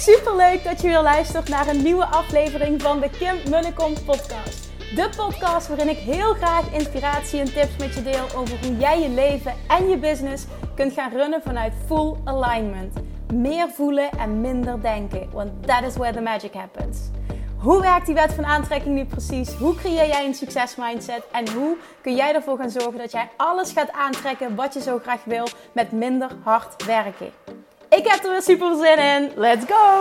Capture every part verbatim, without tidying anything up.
Superleuk dat je weer luistert naar een nieuwe aflevering van de Kim Munnekom podcast. De podcast waarin ik heel graag inspiratie en tips met je deel over hoe jij je leven en je business kunt gaan runnen vanuit full alignment. Meer voelen en minder denken, want that is where the magic happens. Hoe werkt die wet van aantrekking nu precies? Hoe creëer jij een succesmindset? En hoe kun jij ervoor gaan zorgen dat jij alles gaat aantrekken wat je zo graag wil met minder hard werken? Ik heb er weer super zin in. Let's go!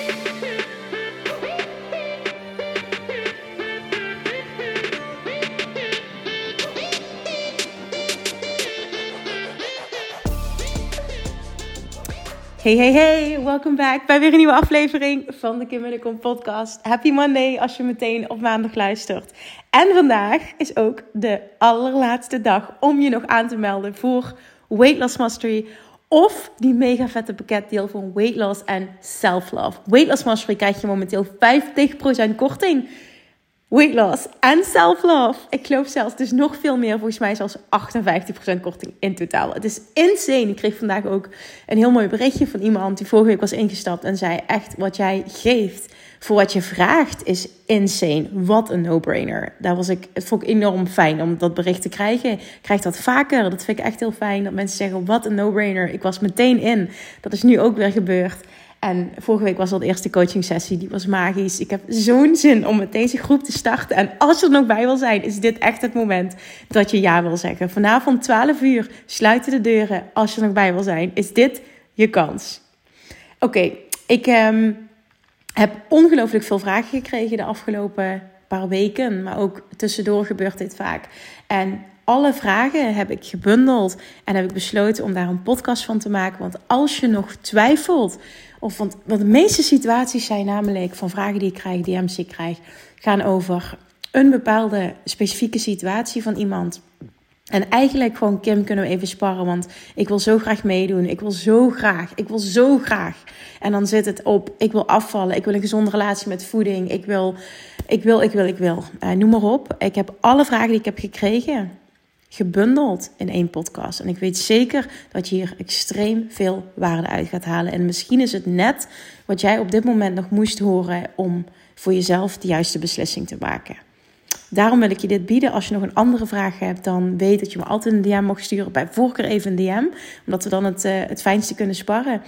Hey, hey, hey. Welkom back bij weer een nieuwe aflevering van de Kim Munnekom podcast. Happy Monday als je meteen op maandag luistert. En vandaag is ook de allerlaatste dag om je nog aan te melden voor Weight Loss Mastery. Of die mega vette pakketdeal van Weight Loss en Self-Love. Weight Loss Mastery krijg je momenteel vijftig procent korting. Weight Loss en Self-Love. Ik geloof zelfs, het is nog veel meer. Volgens mij zelfs achtenvijftig procent korting in totaal. Het is insane. Ik kreeg vandaag ook een heel mooi berichtje van iemand die vorige week was ingestapt. En zei echt, wat jij geeft voor wat je vraagt is insane. Wat een no-brainer. Daar was ik, het vond ik enorm fijn om dat bericht te krijgen. Ik krijg dat vaker. Dat vind ik echt heel fijn. Dat mensen zeggen, wat een no-brainer. Ik was meteen in. Dat is nu ook weer gebeurd. En vorige week was al de eerste coaching sessie. Die was magisch. Ik heb zo'n zin om met deze groep te starten. En als je er nog bij wil zijn, is dit echt het moment dat je ja wil zeggen. Vanavond twaalf uur sluiten de deuren. Als je er nog bij wil zijn, is dit je kans. Oké, okay, ik um, heb ongelooflijk veel vragen gekregen de afgelopen paar weken. Maar ook tussendoor gebeurt dit vaak. En alle vragen heb ik gebundeld en heb ik besloten om daar een podcast van te maken. Want als je nog twijfelt, of want, want de meeste situaties zijn namelijk van vragen die ik krijg, D M's die ik krijg, gaan over een bepaalde specifieke situatie van iemand. En eigenlijk gewoon, Kim, kunnen we even sparren, want ik wil zo graag meedoen. Ik wil zo graag, ik wil zo graag. En dan zit het op, ik wil afvallen, ik wil een gezonde relatie met voeding, ik wil, ik wil, ik wil, ik wil. Uh, noem maar op. Ik heb alle vragen die ik heb gekregen gebundeld in één podcast. En ik weet zeker dat je hier extreem veel waarde uit gaat halen. En misschien is het net wat jij op dit moment nog moest horen om voor jezelf de juiste beslissing te maken. Daarom wil ik je dit bieden. Als je nog een andere vraag hebt, dan weet dat je me altijd een D M mag sturen. Bij voorkeur even een D M, omdat we dan het, uh, het fijnste kunnen sparren.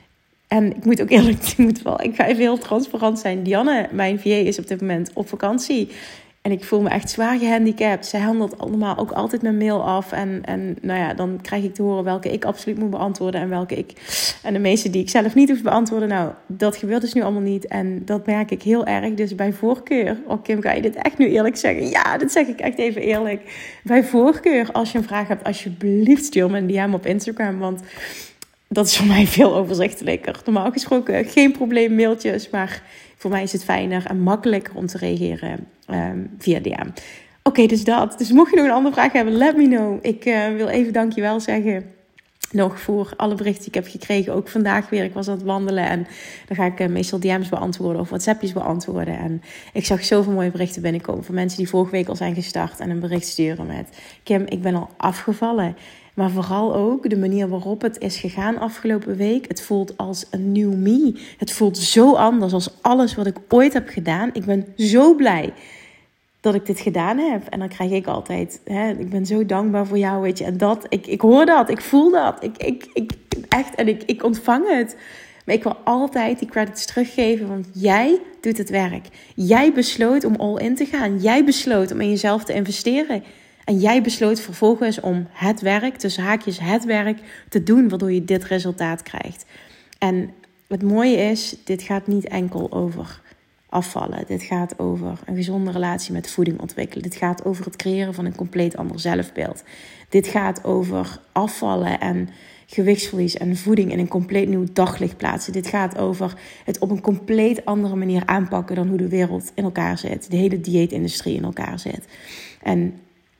En ik moet ook eerlijk, ik, moet wel, ik ga even heel transparant zijn. Dianne, mijn V A, is op dit moment op vakantie. En ik voel me echt zwaar gehandicapt. Zij handelt allemaal ook altijd mijn mail af. En, en nou ja, dan krijg ik te horen welke ik absoluut moet beantwoorden. En welke ik. En de meeste die ik zelf niet hoef te beantwoorden. Nou, dat gebeurt dus nu allemaal niet. En dat merk ik heel erg. Dus bij voorkeur. Oh, Kim, kan je dit echt nu eerlijk zeggen? Ja, dat zeg ik echt even eerlijk. Bij voorkeur, als je een vraag hebt, alsjeblieft stuur me een D M op Instagram. Want dat is voor mij veel overzichtelijker. Normaal gesproken geen probleem, mailtjes. Maar voor mij is het fijner en makkelijker om te reageren um, via D M. Oké, okay, dus dat. Dus mocht je nog een andere vraag hebben, let me know. Ik uh, wil even dankjewel zeggen nog voor alle berichten die ik heb gekregen. Ook vandaag weer. Ik was aan het wandelen en dan ga ik uh, meestal D M's beantwoorden of WhatsAppjes beantwoorden. En ik zag zoveel mooie berichten binnenkomen van mensen die vorige week al zijn gestart en een bericht sturen met: Kim, ik ben al afgevallen. Maar vooral ook de manier waarop het is gegaan afgelopen week. Het voelt als een new me. Het voelt zo anders als alles wat ik ooit heb gedaan. Ik ben zo blij dat ik dit gedaan heb. En dan krijg ik altijd, hè, ik ben zo dankbaar voor jou, weet je. En dat, ik, ik hoor dat, ik voel dat. Ik, ik, ik, echt, en ik, ik ontvang het. Maar ik wil altijd die credits teruggeven, want jij doet het werk. Jij besloot om all in te gaan. Jij besloot om in jezelf te investeren. En jij besloot vervolgens om het werk, tussen haakjes het werk, te doen, waardoor je dit resultaat krijgt. En het mooie is, dit gaat niet enkel over afvallen. Dit gaat over een gezonde relatie met voeding ontwikkelen. Dit gaat over het creëren van een compleet ander zelfbeeld. Dit gaat over afvallen en gewichtsverlies en voeding in een compleet nieuw daglicht plaatsen. Dit gaat over het op een compleet andere manier aanpakken dan hoe de wereld in elkaar zit. De hele dieetindustrie in elkaar zit. En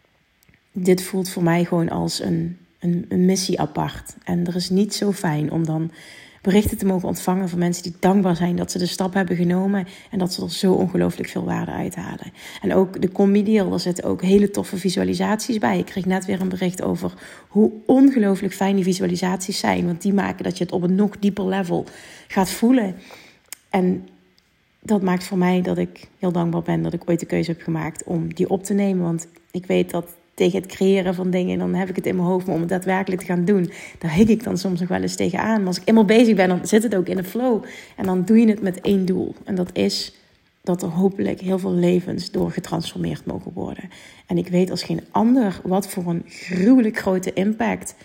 dit voelt voor mij gewoon als een, een, een missie apart. En er is niet zo fijn om dan berichten te mogen ontvangen van mensen die dankbaar zijn dat ze de stap hebben genomen en dat ze er zo ongelooflijk veel waarde uithalen. En ook de combi-deal, daar zitten ook hele toffe visualisaties bij. Ik kreeg net weer een bericht over hoe ongelooflijk fijn die visualisaties zijn, want die maken dat je het op een nog dieper level gaat voelen. En dat maakt voor mij dat ik heel dankbaar ben dat ik ooit de keuze heb gemaakt om die op te nemen. Want ik weet dat tegen het creëren van dingen, dan heb ik het in mijn hoofd, maar om het daadwerkelijk te gaan doen, daar hik ik dan soms nog wel eens tegenaan. Maar als ik eenmaal bezig ben, dan zit het ook in de flow. En dan doe je het met één doel. En dat is dat er hopelijk heel veel levens door getransformeerd mogen worden. En ik weet als geen ander wat voor een gruwelijk grote impact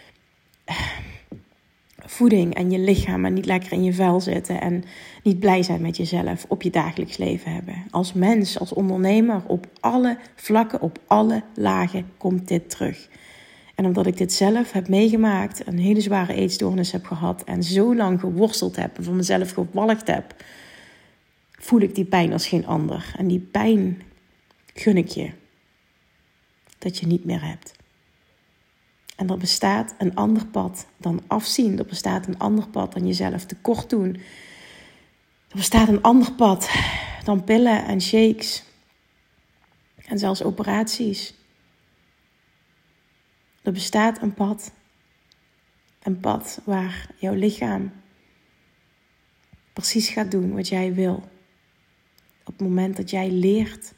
voeding en je lichaam en niet lekker in je vel zitten en niet blij zijn met jezelf op je dagelijks leven hebben. Als mens, als ondernemer, op alle vlakken, op alle lagen komt dit terug. En omdat ik dit zelf heb meegemaakt, een hele zware eetstoornis heb gehad en zo lang geworsteld heb en van mezelf gewalgd heb, voel ik die pijn als geen ander. En die pijn gun ik je dat je niet meer hebt. En er bestaat een ander pad dan afzien. Er bestaat een ander pad dan jezelf tekort doen. Er bestaat een ander pad dan pillen en shakes. En zelfs operaties. Er bestaat een pad. Een pad waar jouw lichaam precies gaat doen wat jij wil. Op het moment dat jij leert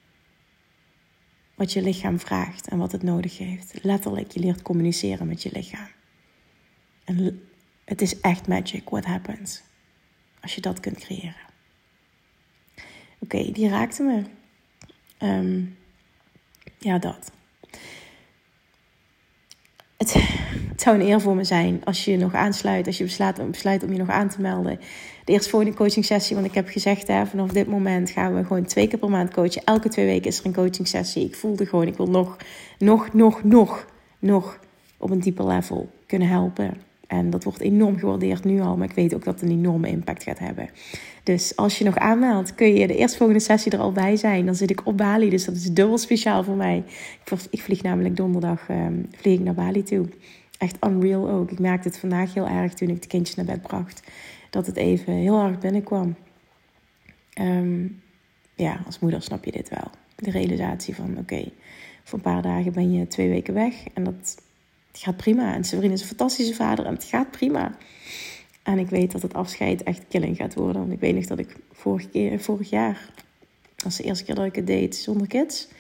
wat je lichaam vraagt en wat het nodig heeft. Letterlijk, je leert communiceren met je lichaam. En het is echt magic what happens. Als je dat kunt creëren. Oké, okay, die raakte me. Um, ja, dat. Het, het zou een eer voor me zijn als je je nog aansluit. Als je besluit, besluit om je nog aan te melden. De eerstvolgende coaching sessie. Want ik heb gezegd, hè, vanaf dit moment gaan we gewoon twee keer per maand coachen. Elke twee weken is er een coaching sessie. Ik voelde gewoon, ik wil nog, nog, nog, nog, nog op een dieper level kunnen helpen. En dat wordt enorm gewaardeerd nu al. Maar ik weet ook dat het een enorme impact gaat hebben. Dus als je nog aanmeldt, kun je de eerstvolgende sessie er al bij zijn. Dan zit ik op Bali, dus dat is dubbel speciaal voor mij. Ik vlieg namelijk donderdag um, vlieg ik naar Bali toe. Echt unreal ook. Ik merkte het vandaag heel erg toen ik de kindjes naar bed bracht. Dat het even heel hard binnenkwam. Um, ja, als moeder snap je dit wel. De realisatie van, oké, okay, voor een paar dagen ben je twee weken weg. En dat gaat prima. En Severine is een fantastische vader en het gaat prima. En ik weet dat het afscheid echt killing gaat worden. Want ik weet nog dat ik vorig, keer, vorig jaar, dat was de eerste keer dat ik het deed zonder kids.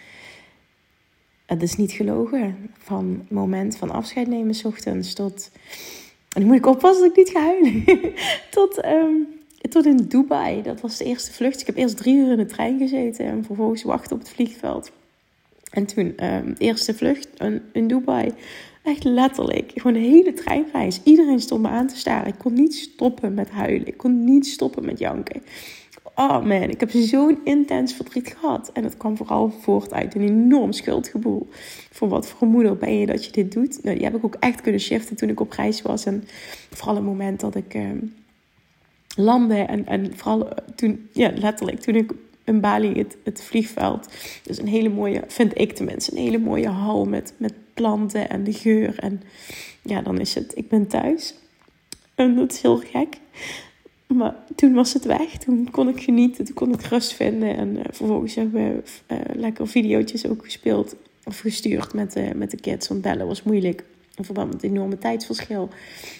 Het is niet gelogen. Van het moment van afscheid nemen 's ochtends tot... En nu moet ik oppassen dat ik niet ga huilen. tot, um, tot in Dubai. Dat was de eerste vlucht. Ik heb eerst drie uur in de trein gezeten. En vervolgens wachten op het vliegveld. En toen um, eerste vlucht in, in Dubai. Echt letterlijk. Gewoon de hele treinreis. Iedereen stond me aan te staren. Ik kon niet stoppen met huilen. Ik kon niet stoppen met janken. Oh man, ik heb zo'n intens verdriet gehad. En dat kwam vooral voort uit een enorm schuldgevoel. Voor wat voor een moeder ben je dat je dit doet? Nou, die heb ik ook echt kunnen shiften toen ik op reis was. En vooral het moment dat ik uh, landde. En, en vooral toen, ja, letterlijk, toen ik in Bali het, het vliegveld. Dus een hele mooie, vind ik tenminste, een hele mooie hal met, met planten en de geur. En ja, dan is het, ik ben thuis. En dat is heel gek. Maar toen was het weg. Toen kon ik genieten. Toen kon ik rust vinden. En uh, vervolgens hebben we uh, lekker videootjes ook gespeeld. Of gestuurd met, uh, met de kids. Want bellen was moeilijk. In verband met het enorme tijdsverschil.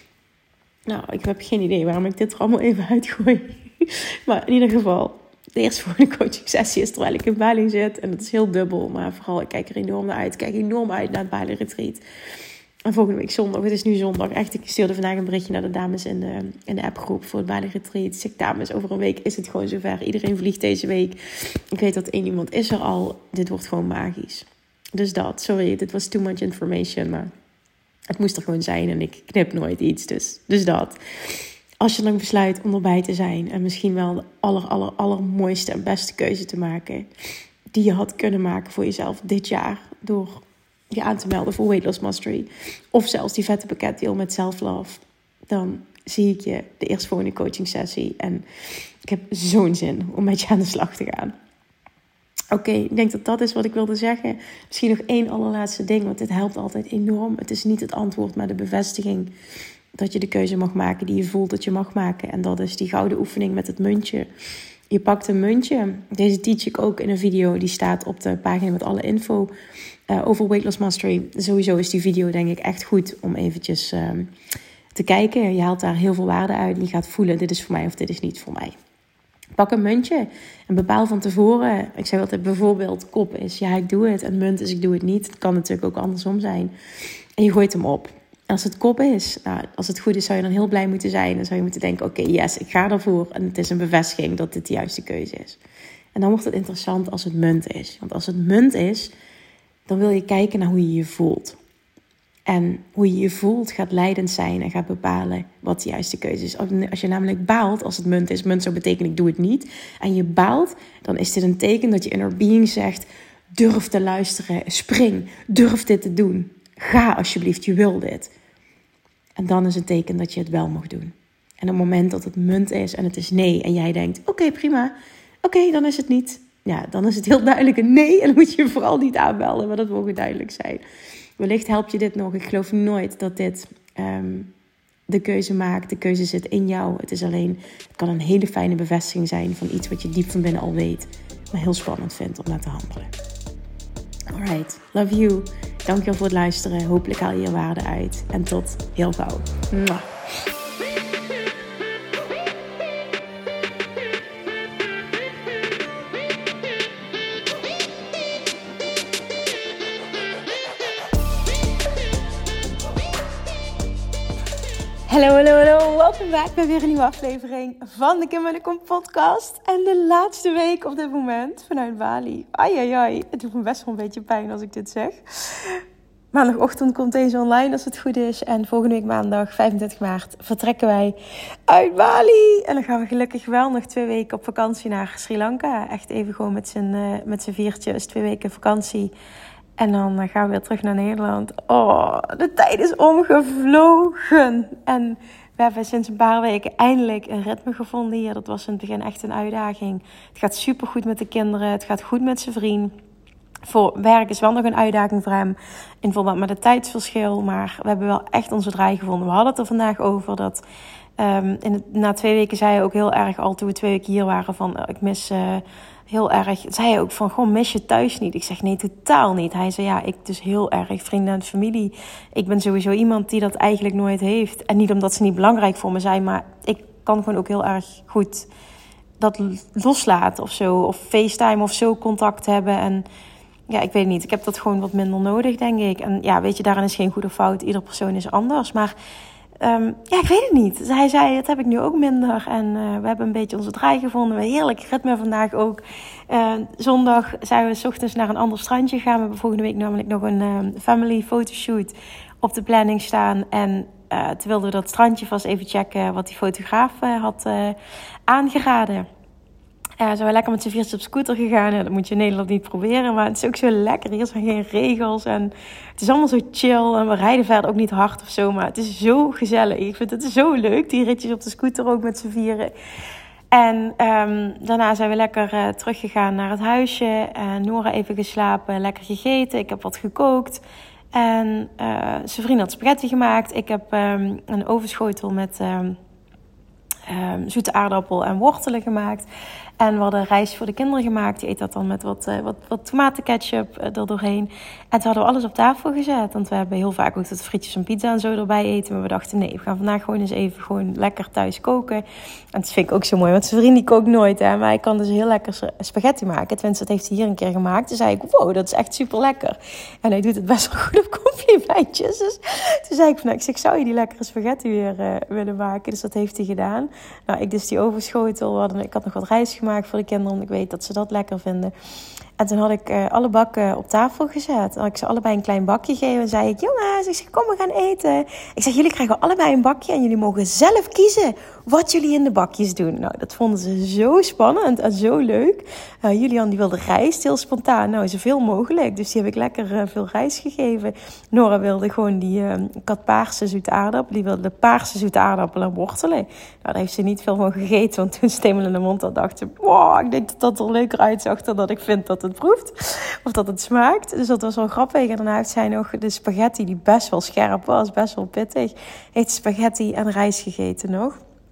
Nou, ik heb geen idee waarom ik dit er allemaal even uitgooi. Maar in ieder geval, de eerste volgende coaching sessie is terwijl ik in Bali zit. En dat is heel dubbel. Maar vooral, ik kijk er enorm naar uit. Ik kijk enorm uit naar het Bali Retreat. En volgende week zondag, het is nu zondag, echt, ik stuurde vandaag een berichtje naar de dames in de, in de appgroep voor het Bali Retreat. Ik zeg, dames, over een week is het gewoon zover. Iedereen vliegt deze week. Ik weet dat één iemand is er al. Dit wordt gewoon magisch. Dus dat, sorry, dit was too much information, maar het moest er gewoon zijn en ik knip nooit iets. Dus, dus dat. Als je dan besluit om erbij te zijn en misschien wel de aller, aller, allermooiste en beste keuze te maken die je had kunnen maken voor jezelf dit jaar door je aan te melden voor Weight Loss Mastery. Of zelfs die vette pakketdeal met Self-Love. Dan zie ik je de eerstvolgende coaching sessie. En ik heb zo'n zin om met je aan de slag te gaan. Oké, okay, ik denk dat dat is wat ik wilde zeggen. Misschien nog één allerlaatste ding, want dit helpt altijd enorm. Het is niet het antwoord, maar de bevestiging dat je de keuze mag maken die je voelt dat je mag maken. En dat is die gouden oefening met het muntje. Je pakt een muntje. Deze teach ik ook in een video. Die staat op de pagina met alle info uh, over Weight Loss Mastery. Sowieso is die video denk ik echt goed om eventjes uh, te kijken. Je haalt daar heel veel waarde uit. En je gaat voelen, dit is voor mij of dit is niet voor mij. Pak een muntje en bepaal van tevoren. Ik zeg altijd bijvoorbeeld kop is ja, ik doe het. En munt is ik doe het niet. Het kan natuurlijk ook andersom zijn. En je gooit hem op. En als het kop is, nou, als het goed is, zou je dan heel blij moeten zijn. Dan zou je moeten denken, oké, okay, yes, ik ga ervoor. En het is een bevestiging dat dit de juiste keuze is. En dan wordt het interessant als het munt is. Want als het munt is, dan wil je kijken naar hoe je je voelt. En hoe je je voelt gaat leidend zijn en gaat bepalen wat de juiste keuze is. Als je namelijk baalt, als het munt is, munt zou betekenen ik doe het niet. En je baalt, dan is dit een teken dat je inner being zegt, durf te luisteren, spring, durf dit te doen. Ga alsjeblieft, je wil dit. En dan is het teken dat je het wel mag doen. En op het moment dat het munt is en het is nee en jij denkt, oké, okay, prima, oké, okay, dan is het niet. Ja, dan is het heel duidelijk een nee en dan moet je je vooral niet aanmelden, maar dat mogen duidelijk zijn. Wellicht helpt je dit nog. Ik geloof nooit dat dit um, de keuze maakt. De keuze zit in jou. Het is alleen, het kan een hele fijne bevestiging zijn van iets wat je diep van binnen al weet, maar heel spannend vindt om naar te handelen. Alright, love you. Dankjewel voor het luisteren. Hopelijk haal je je waarde uit. En tot heel gauw. Mwah. Hallo, hallo, hallo. Welkom back bij weer een nieuwe aflevering van de Kim en de Kom podcast. En de laatste week op dit moment vanuit Bali. Ai, ai, ai. Het doet me best wel een beetje pijn als ik dit zeg. Maandagochtend komt deze online als het goed is. En volgende week maandag, vijfentwintig maart, vertrekken wij uit Bali. En dan gaan we gelukkig wel nog twee weken op vakantie naar Sri Lanka. Echt even gewoon met z'n, uh, met z'n viertjes, twee weken vakantie. En dan gaan we weer terug naar Nederland. Oh, de tijd is omgevlogen. En we hebben sinds een paar weken eindelijk een ritme gevonden hier. Dat was in het begin echt een uitdaging. Het gaat supergoed met de kinderen. Het gaat goed met zijn vriend. Voor werk is wel nog een uitdaging voor hem. In verband met het tijdsverschil. Maar we hebben wel echt onze draai gevonden. We hadden het er vandaag over dat... Um, in het, na twee weken zei hij ook heel erg al toen we twee weken hier waren van... Uh, ik mis... Uh, Heel erg, zei hij ook van, gewoon mis je thuis niet? Ik zeg, nee, totaal niet. Hij zei, ja, ik dus heel erg, vrienden en familie. Ik ben sowieso iemand die dat eigenlijk nooit heeft. En niet omdat ze niet belangrijk voor me zijn, maar ik kan gewoon ook heel erg goed dat loslaten of zo. Of FaceTime of zo contact hebben. En ja, ik weet niet, ik heb dat gewoon wat minder nodig, denk ik. En ja, weet je, daarin is geen goede fout. Ieder persoon is anders, maar... Um, ja, ik weet het niet. Dus hij zei, dat heb ik nu ook minder. En uh, we hebben een beetje onze draai gevonden. We hebben heerlijk ritme vandaag ook. Uh, zondag zijn we 's ochtends naar een ander strandje gegaan. We hebben volgende week namelijk nog een uh, family fotoshoot op de planning staan. En uh, toen wilden we dat strandje vast even checken wat die fotograaf uh, had uh, aangeraden. Ja, uh, zijn we lekker met z'n viertjes op scooter gegaan. Ja, dat moet je in Nederland niet proberen. Maar het is ook zo lekker. Hier zijn geen regels. En het is allemaal zo chill. En we rijden verder ook niet hard of zo. Maar het is zo gezellig. Ik vind het zo leuk. Die ritjes op de scooter ook met z'n vieren. En um, daarna zijn we lekker uh, teruggegaan naar het huisje. En Nora even geslapen. Lekker gegeten. Ik heb wat gekookt. En uh, zijn vriend had spaghetti gemaakt. Ik heb um, een ovenschotel met... Um, Um, zoete aardappel en wortelen gemaakt. En we hadden rijst voor de kinderen gemaakt. Die eet dat dan met wat, uh, wat, wat tomatenketchup uh, er doorheen. En toen hadden we alles op tafel gezet. Want we hebben heel vaak ook dat frietjes en pizza en zo erbij eten. Maar we dachten, nee, we gaan vandaag gewoon eens even gewoon lekker thuis koken. En dat vind ik ook zo mooi. Want zijn vriend die kookt nooit. Hè, maar hij kan dus heel lekker spaghetti maken. Tenminste, dat heeft hij hier een keer gemaakt. Toen zei ik, wow, dat is echt super lekker. En hij doet het best wel goed op complimentjes. Dus toen zei ik van, ik zeg, zou je die lekkere spaghetti weer uh, willen maken? Dus dat heeft hij gedaan. Nou, ik dus die ovenschotel. Hadden, ik had nog wat rijst gemaakt voor de kinderen. Want ik weet dat ze dat lekker vinden. En toen had ik uh, alle bakken op tafel gezet. Dan had ik ze allebei een klein bakje gegeven. En zei ik, jongens, ik zeg, kom, we gaan eten. Ik zeg, jullie krijgen allebei een bakje. En jullie mogen zelf kiezen wat jullie in de bakjes doen. Nou, dat vonden ze zo spannend en zo leuk. Uh, Julian die wilde rijst, heel spontaan. Nou, zoveel mogelijk. Dus die heb ik lekker uh, veel rijst gegeven. Nora wilde gewoon die... Uh, ik had paarse zoete aardappel. Die wilde de paarse zoete aardappel en wortelen. Nou, daar heeft ze niet veel van gegeten. Want toen stemel in de mond had, dacht ze... Wow, ik denk dat dat er leuker uitzag dan dat ik vind dat het proeft. Of dat het smaakt. Dus dat was wel grappig. En daarna heeft zij nog de spaghetti die best wel scherp was. Best wel pittig. Heeft spaghetti en rijst gegeten nog.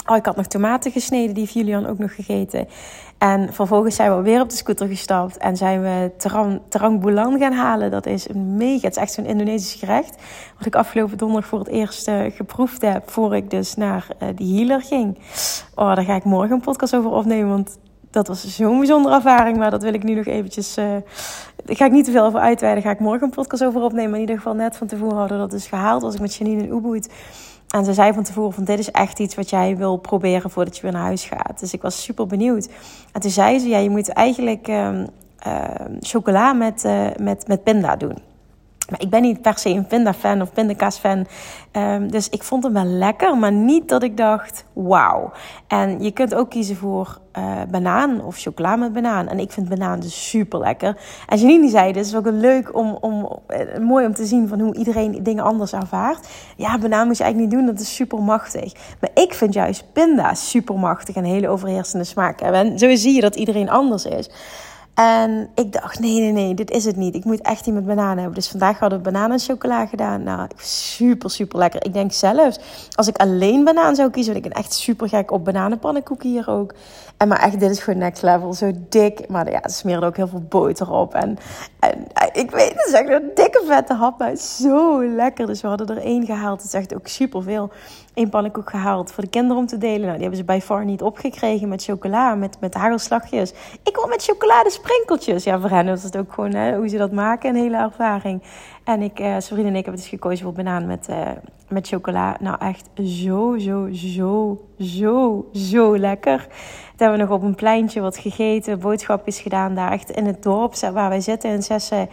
Oh, ik had nog tomaten gesneden, die heeft Julian ook nog gegeten. En vervolgens zijn we weer op de scooter gestapt en zijn we terang, terang bulan gaan halen. Dat is een mega, het is echt zo'n Indonesisch gerecht. Wat ik afgelopen donderdag voor het eerst uh, geproefd heb, voor ik dus naar uh, die healer ging. Oh, daar ga ik morgen een podcast over opnemen, want dat was zo'n bijzondere ervaring. Maar dat wil ik nu nog eventjes, uh, daar ga ik niet te veel over uitweiden. Daar ga ik morgen een podcast over opnemen. In ieder geval net van tevoren hadden we dat dus gehaald, was ik met Janine en Ubud. En ze zei van tevoren van dit is echt iets wat jij wil proberen voordat je weer naar huis gaat. Dus ik was super benieuwd. En toen zei ze, ja, je moet eigenlijk uh, uh, chocola met, uh, met, met pinda doen. Maar ik ben niet per se een pinda-fan of pindakaas-fan. Um, dus ik vond hem wel lekker, maar niet dat ik dacht, wauw. En je kunt ook kiezen voor uh, banaan of chocola met banaan. En ik vind banaan dus super lekker. En Janine die zei, dit is ook leuk om, om, uh, mooi om te zien van hoe iedereen dingen anders ervaart. Ja, banaan moet je eigenlijk niet doen, dat is super machtig. Maar ik vind juist pinda super machtig en een hele overheersende smaak hebben. En zo zie je dat iedereen anders is. En ik dacht, nee, nee, nee, dit is het niet. Ik moet echt die met bananen hebben. Dus vandaag hadden we banaan en chocola gedaan. Nou, super, super lekker. Ik denk zelfs, als ik alleen banaan zou kiezen, want ik ben echt super gek op bananenpannenkoeken hier ook. En maar echt, dit is gewoon next level. Zo dik. Maar ja, ze smeerde ook heel veel boter op. En, en, en ik weet, het is echt een dikke vette hap. Maar het is zo lekker. Dus we hadden er één gehaald. Het is echt ook super veel. Eén pannenkoek gehaald voor de kinderen om te delen. Nou, die hebben ze bij far niet opgekregen met chocola, met, met hagelslagjes. Ik wil met chocoladesprinkeltjes. Ja, voor hen was het ook gewoon hè, hoe ze dat maken, een hele ervaring. En ik, uh, Sabrina en ik hebben dus gekozen voor banaan met, uh, met chocola. Nou, echt zo, zo, zo, zo, zo lekker. Toen hebben we nog op een pleintje wat gegeten, boodschapjes gedaan daar echt in het dorp waar wij zitten in Sesse.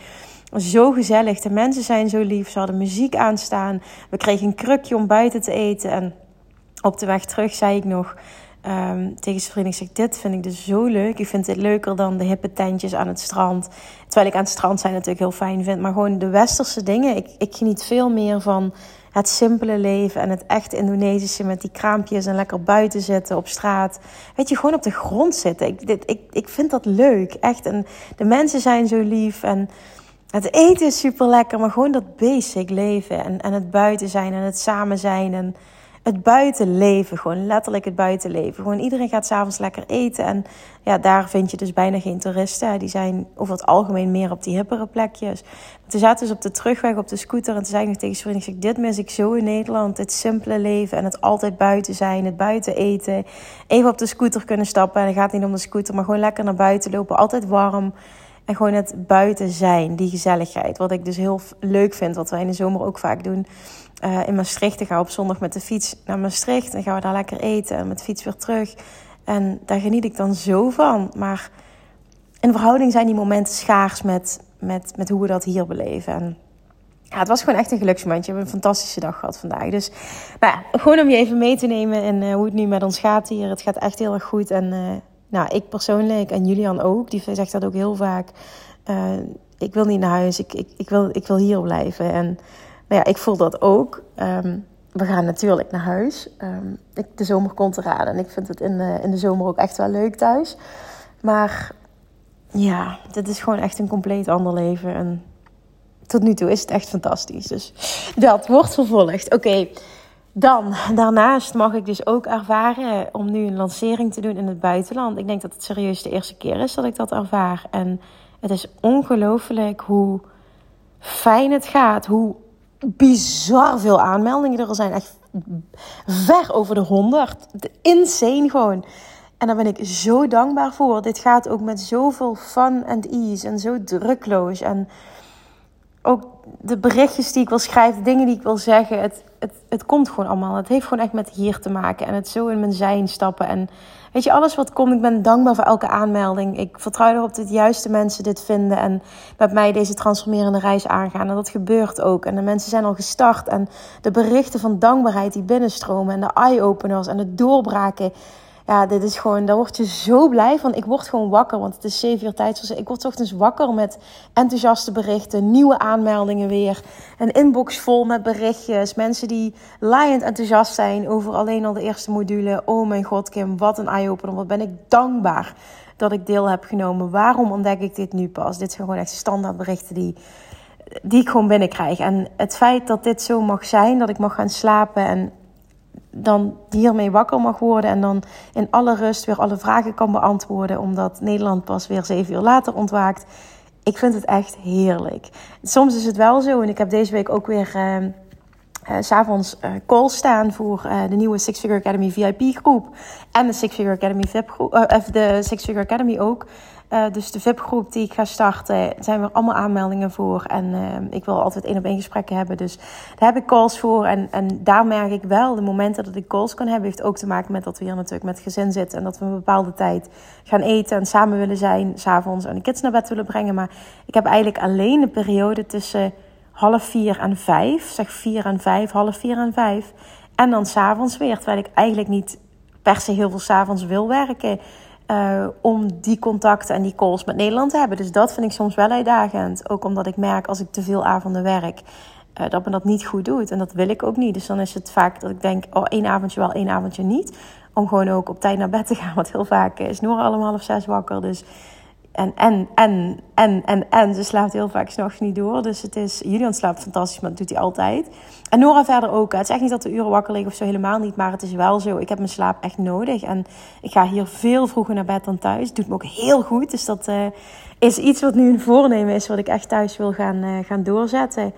Zo gezellig, de mensen zijn zo lief, ze hadden muziek aanstaan. We kregen een krukje om buiten te eten. En op de weg terug zei ik nog um, tegen zijn vriend, ik zeg, dit vind ik dus zo leuk. Ik vind dit leuker dan de hippe tentjes aan het strand. Terwijl ik aan het strand zijn natuurlijk heel fijn vind. Maar gewoon de westerse dingen. Ik, ik geniet veel meer van het simpele leven en het echt Indonesische met die kraampjes en lekker buiten zitten op straat. Weet je, gewoon op de grond zitten. Ik, dit, ik, ik vind dat leuk, echt. En de mensen zijn zo lief en het eten is super lekker, maar gewoon dat basic leven en, en het buiten zijn en het samen zijn en het buitenleven, gewoon letterlijk het buitenleven. Gewoon iedereen gaat 's avonds lekker eten en ja, daar vind je dus bijna geen toeristen. Die zijn over het algemeen meer op die hippere plekjes. Maar toen zaten we dus op de terugweg op de scooter en toen zei ik nog tegen zijn vriend, ik zeg, dit mis ik zo in Nederland. Het simpele leven en het altijd buiten zijn, het buiten eten. Even op de scooter kunnen stappen en dan gaat het niet om de scooter, maar gewoon lekker naar buiten lopen, altijd warm. En gewoon het buiten zijn, die gezelligheid. Wat ik dus heel leuk vind, wat wij in de zomer ook vaak doen. Uh, in Maastricht, dan gaan we op zondag met de fiets naar Maastricht. En gaan we daar lekker eten en met de fiets weer terug. En daar geniet ik dan zo van. Maar in verhouding zijn die momenten schaars met, met, met hoe we dat hier beleven. En ja, het was gewoon echt een geluksmomentje. We hebben een fantastische dag gehad vandaag. Dus nou ja, gewoon om je even mee te nemen in uh, hoe het nu met ons gaat hier. Het gaat echt heel erg goed en... Uh, Nou, ik persoonlijk en Julian ook, die zegt dat ook heel vaak. Uh, ik wil niet naar huis, ik, ik, ik, wil, ik wil hier blijven. En nou ja, ik voel dat ook. Um, we gaan natuurlijk naar huis. Um, ik, de zomer komt eraan en ik vind het in de, in de zomer ook echt wel leuk thuis. Maar ja, dit is gewoon echt een compleet ander leven. En tot nu toe is het echt fantastisch. Dus dat wordt vervolgd. Oké. Okay. Dan, daarnaast mag ik dus ook ervaren om nu een lancering te doen in het buitenland. Ik denk dat het serieus de eerste keer is dat ik dat ervaar. En het is ongelooflijk hoe fijn het gaat. Hoe bizar veel aanmeldingen er zijn. Echt ver over de honderd. Insane gewoon. En daar ben ik zo dankbaar voor. Dit gaat ook met zoveel fun and ease en zo drukloos. En ook de berichtjes die ik wil schrijven, de dingen die ik wil zeggen, het, het, het komt gewoon allemaal. Het heeft gewoon echt met hier te maken en het zo in mijn zijn stappen. En weet je, alles wat komt, ik ben dankbaar voor elke aanmelding. Ik vertrouw erop dat de juiste mensen dit vinden en met mij deze transformerende reis aangaan. En dat gebeurt ook. En de mensen zijn al gestart en de berichten van dankbaarheid die binnenstromen en de eye-openers en de doorbraken. Ja, dit is gewoon, daar word je zo blij van. Ik word gewoon wakker, want het is zeven uur tijd. Ik word ochtends wakker met enthousiaste berichten, nieuwe aanmeldingen weer. Een inbox vol met berichtjes. Mensen die laaiend enthousiast zijn over alleen al de eerste module. Oh mijn god, Kim, wat een eye-opener. Wat ben ik dankbaar dat ik deel heb genomen. Waarom ontdek ik dit nu pas? Dit zijn gewoon echt standaard berichten die, die ik gewoon binnenkrijg. En het feit dat dit zo mag zijn, dat ik mag gaan slapen en dan hiermee wakker mag worden en dan in alle rust weer alle vragen kan beantwoorden, omdat Nederland pas weer zeven uur later ontwaakt. Ik vind het echt heerlijk. Soms is het wel zo, en ik heb deze week ook weer uh, uh, 's avonds uh, calls staan voor uh, de nieuwe Six Figure Academy V I P groep en de Six Figure Academy V I P groep, uh, de Six Figure Academy ook. Uh, dus de V I P-groep die ik ga starten, zijn er allemaal aanmeldingen voor. En uh, ik wil altijd één op één gesprekken hebben. Dus daar heb ik calls voor. En, en daar merk ik wel, de momenten dat ik calls kan hebben, heeft ook te maken met dat we hier natuurlijk met het gezin zitten. En dat we een bepaalde tijd gaan eten en samen willen zijn, 's avonds en de kids naar bed willen brengen. Maar ik heb eigenlijk alleen de periode tussen half vier en vijf. Zeg vier en vijf, half vier en vijf. En dan 's avonds weer, terwijl ik eigenlijk niet per se heel veel 's avonds wil werken. Uh, om die contacten en die calls met Nederland te hebben. Dus dat vind ik soms wel uitdagend. Ook omdat ik merk als ik te veel avonden werk, uh, dat me dat niet goed doet. En dat wil ik ook niet. Dus dan is het vaak dat ik denk, oh, één avondje wel, één avondje niet. Om gewoon ook op tijd naar bed te gaan. Want heel vaak is Noora al om half zes wakker. Dus en, en, en, en, en, en. Ze slaapt heel vaak 's nachts niet door. Dus het is, Julian slaapt fantastisch, maar dat doet hij altijd. En Noora verder ook. Het is echt niet dat de uren wakker liggen of zo, helemaal niet. Maar het is wel zo. Ik heb mijn slaap echt nodig. En ik ga hier veel vroeger naar bed dan thuis. Het doet me ook heel goed. Dus dat uh, is iets wat nu een voornemen is, wat ik echt thuis wil gaan, uh, gaan doorzetten.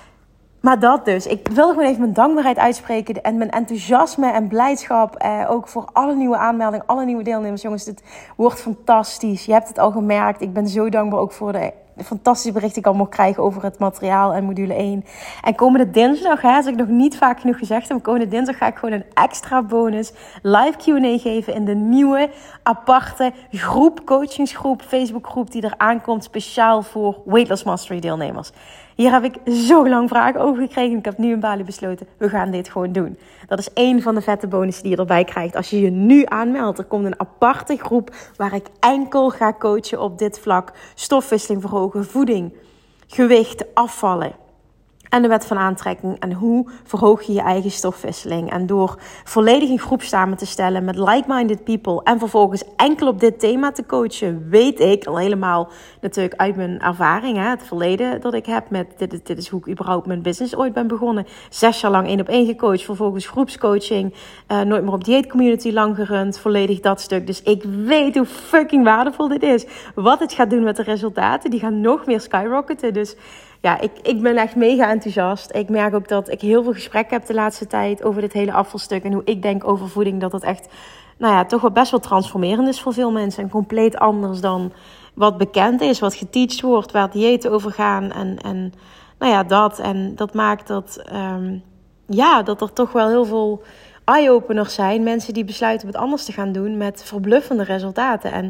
Maar dat dus. Ik wil gewoon even mijn dankbaarheid uitspreken. En mijn enthousiasme en blijdschap. Eh, ook voor alle nieuwe aanmeldingen. Alle nieuwe deelnemers. Jongens, dit wordt fantastisch. Je hebt het al gemerkt. Ik ben zo dankbaar ook voor de fantastische berichten die ik al mocht krijgen over het materiaal en module één. En komende dinsdag, hè, als ik nog niet vaak genoeg gezegd heb, komende dinsdag ga ik gewoon een extra bonus live Q en A geven in de nieuwe aparte groep, coachingsgroep, Facebookgroep die er aankomt, speciaal voor Weight Loss Mastery deelnemers. Hier heb ik zo lang vragen over gekregen. Ik heb nu in Bali besloten, we gaan dit gewoon doen. Dat is één van de vette bonussen die je erbij krijgt als je je nu aanmeldt. Er komt een aparte groep waar ik enkel ga coachen op dit vlak. Stofwisseling verhogen, voeding, gewicht, afvallen. En de wet van aantrekking. En hoe verhoog je je eigen stofwisseling. En door volledig een groep samen te stellen met like-minded people. En vervolgens enkel op dit thema te coachen. Weet ik al helemaal natuurlijk uit mijn ervaring. Hè, het verleden dat ik heb. Met dit, dit is hoe ik überhaupt mijn business ooit ben begonnen. Zes jaar lang één op één gecoacht. Vervolgens groepscoaching. Uh, nooit meer op dieet community lang gerund. Volledig dat stuk. Dus ik weet hoe fucking waardevol dit is. Wat het gaat doen met de resultaten. Die gaan nog meer skyrocketen. Dus ja, ik, ik ben echt mega enthousiast. Ik merk ook dat ik heel veel gesprekken heb de laatste tijd over dit hele afvalstuk. En hoe ik denk over voeding. Dat het echt, nou ja, toch wel best wel transformerend is voor veel mensen. En compleet anders dan wat bekend is. Wat geteacht wordt. Waar diëten over gaan. En, en nou ja, dat. En dat maakt dat, um, ja, dat er toch wel heel veel eye-openers zijn. Mensen die besluiten om het anders te gaan doen. Met verbluffende resultaten. En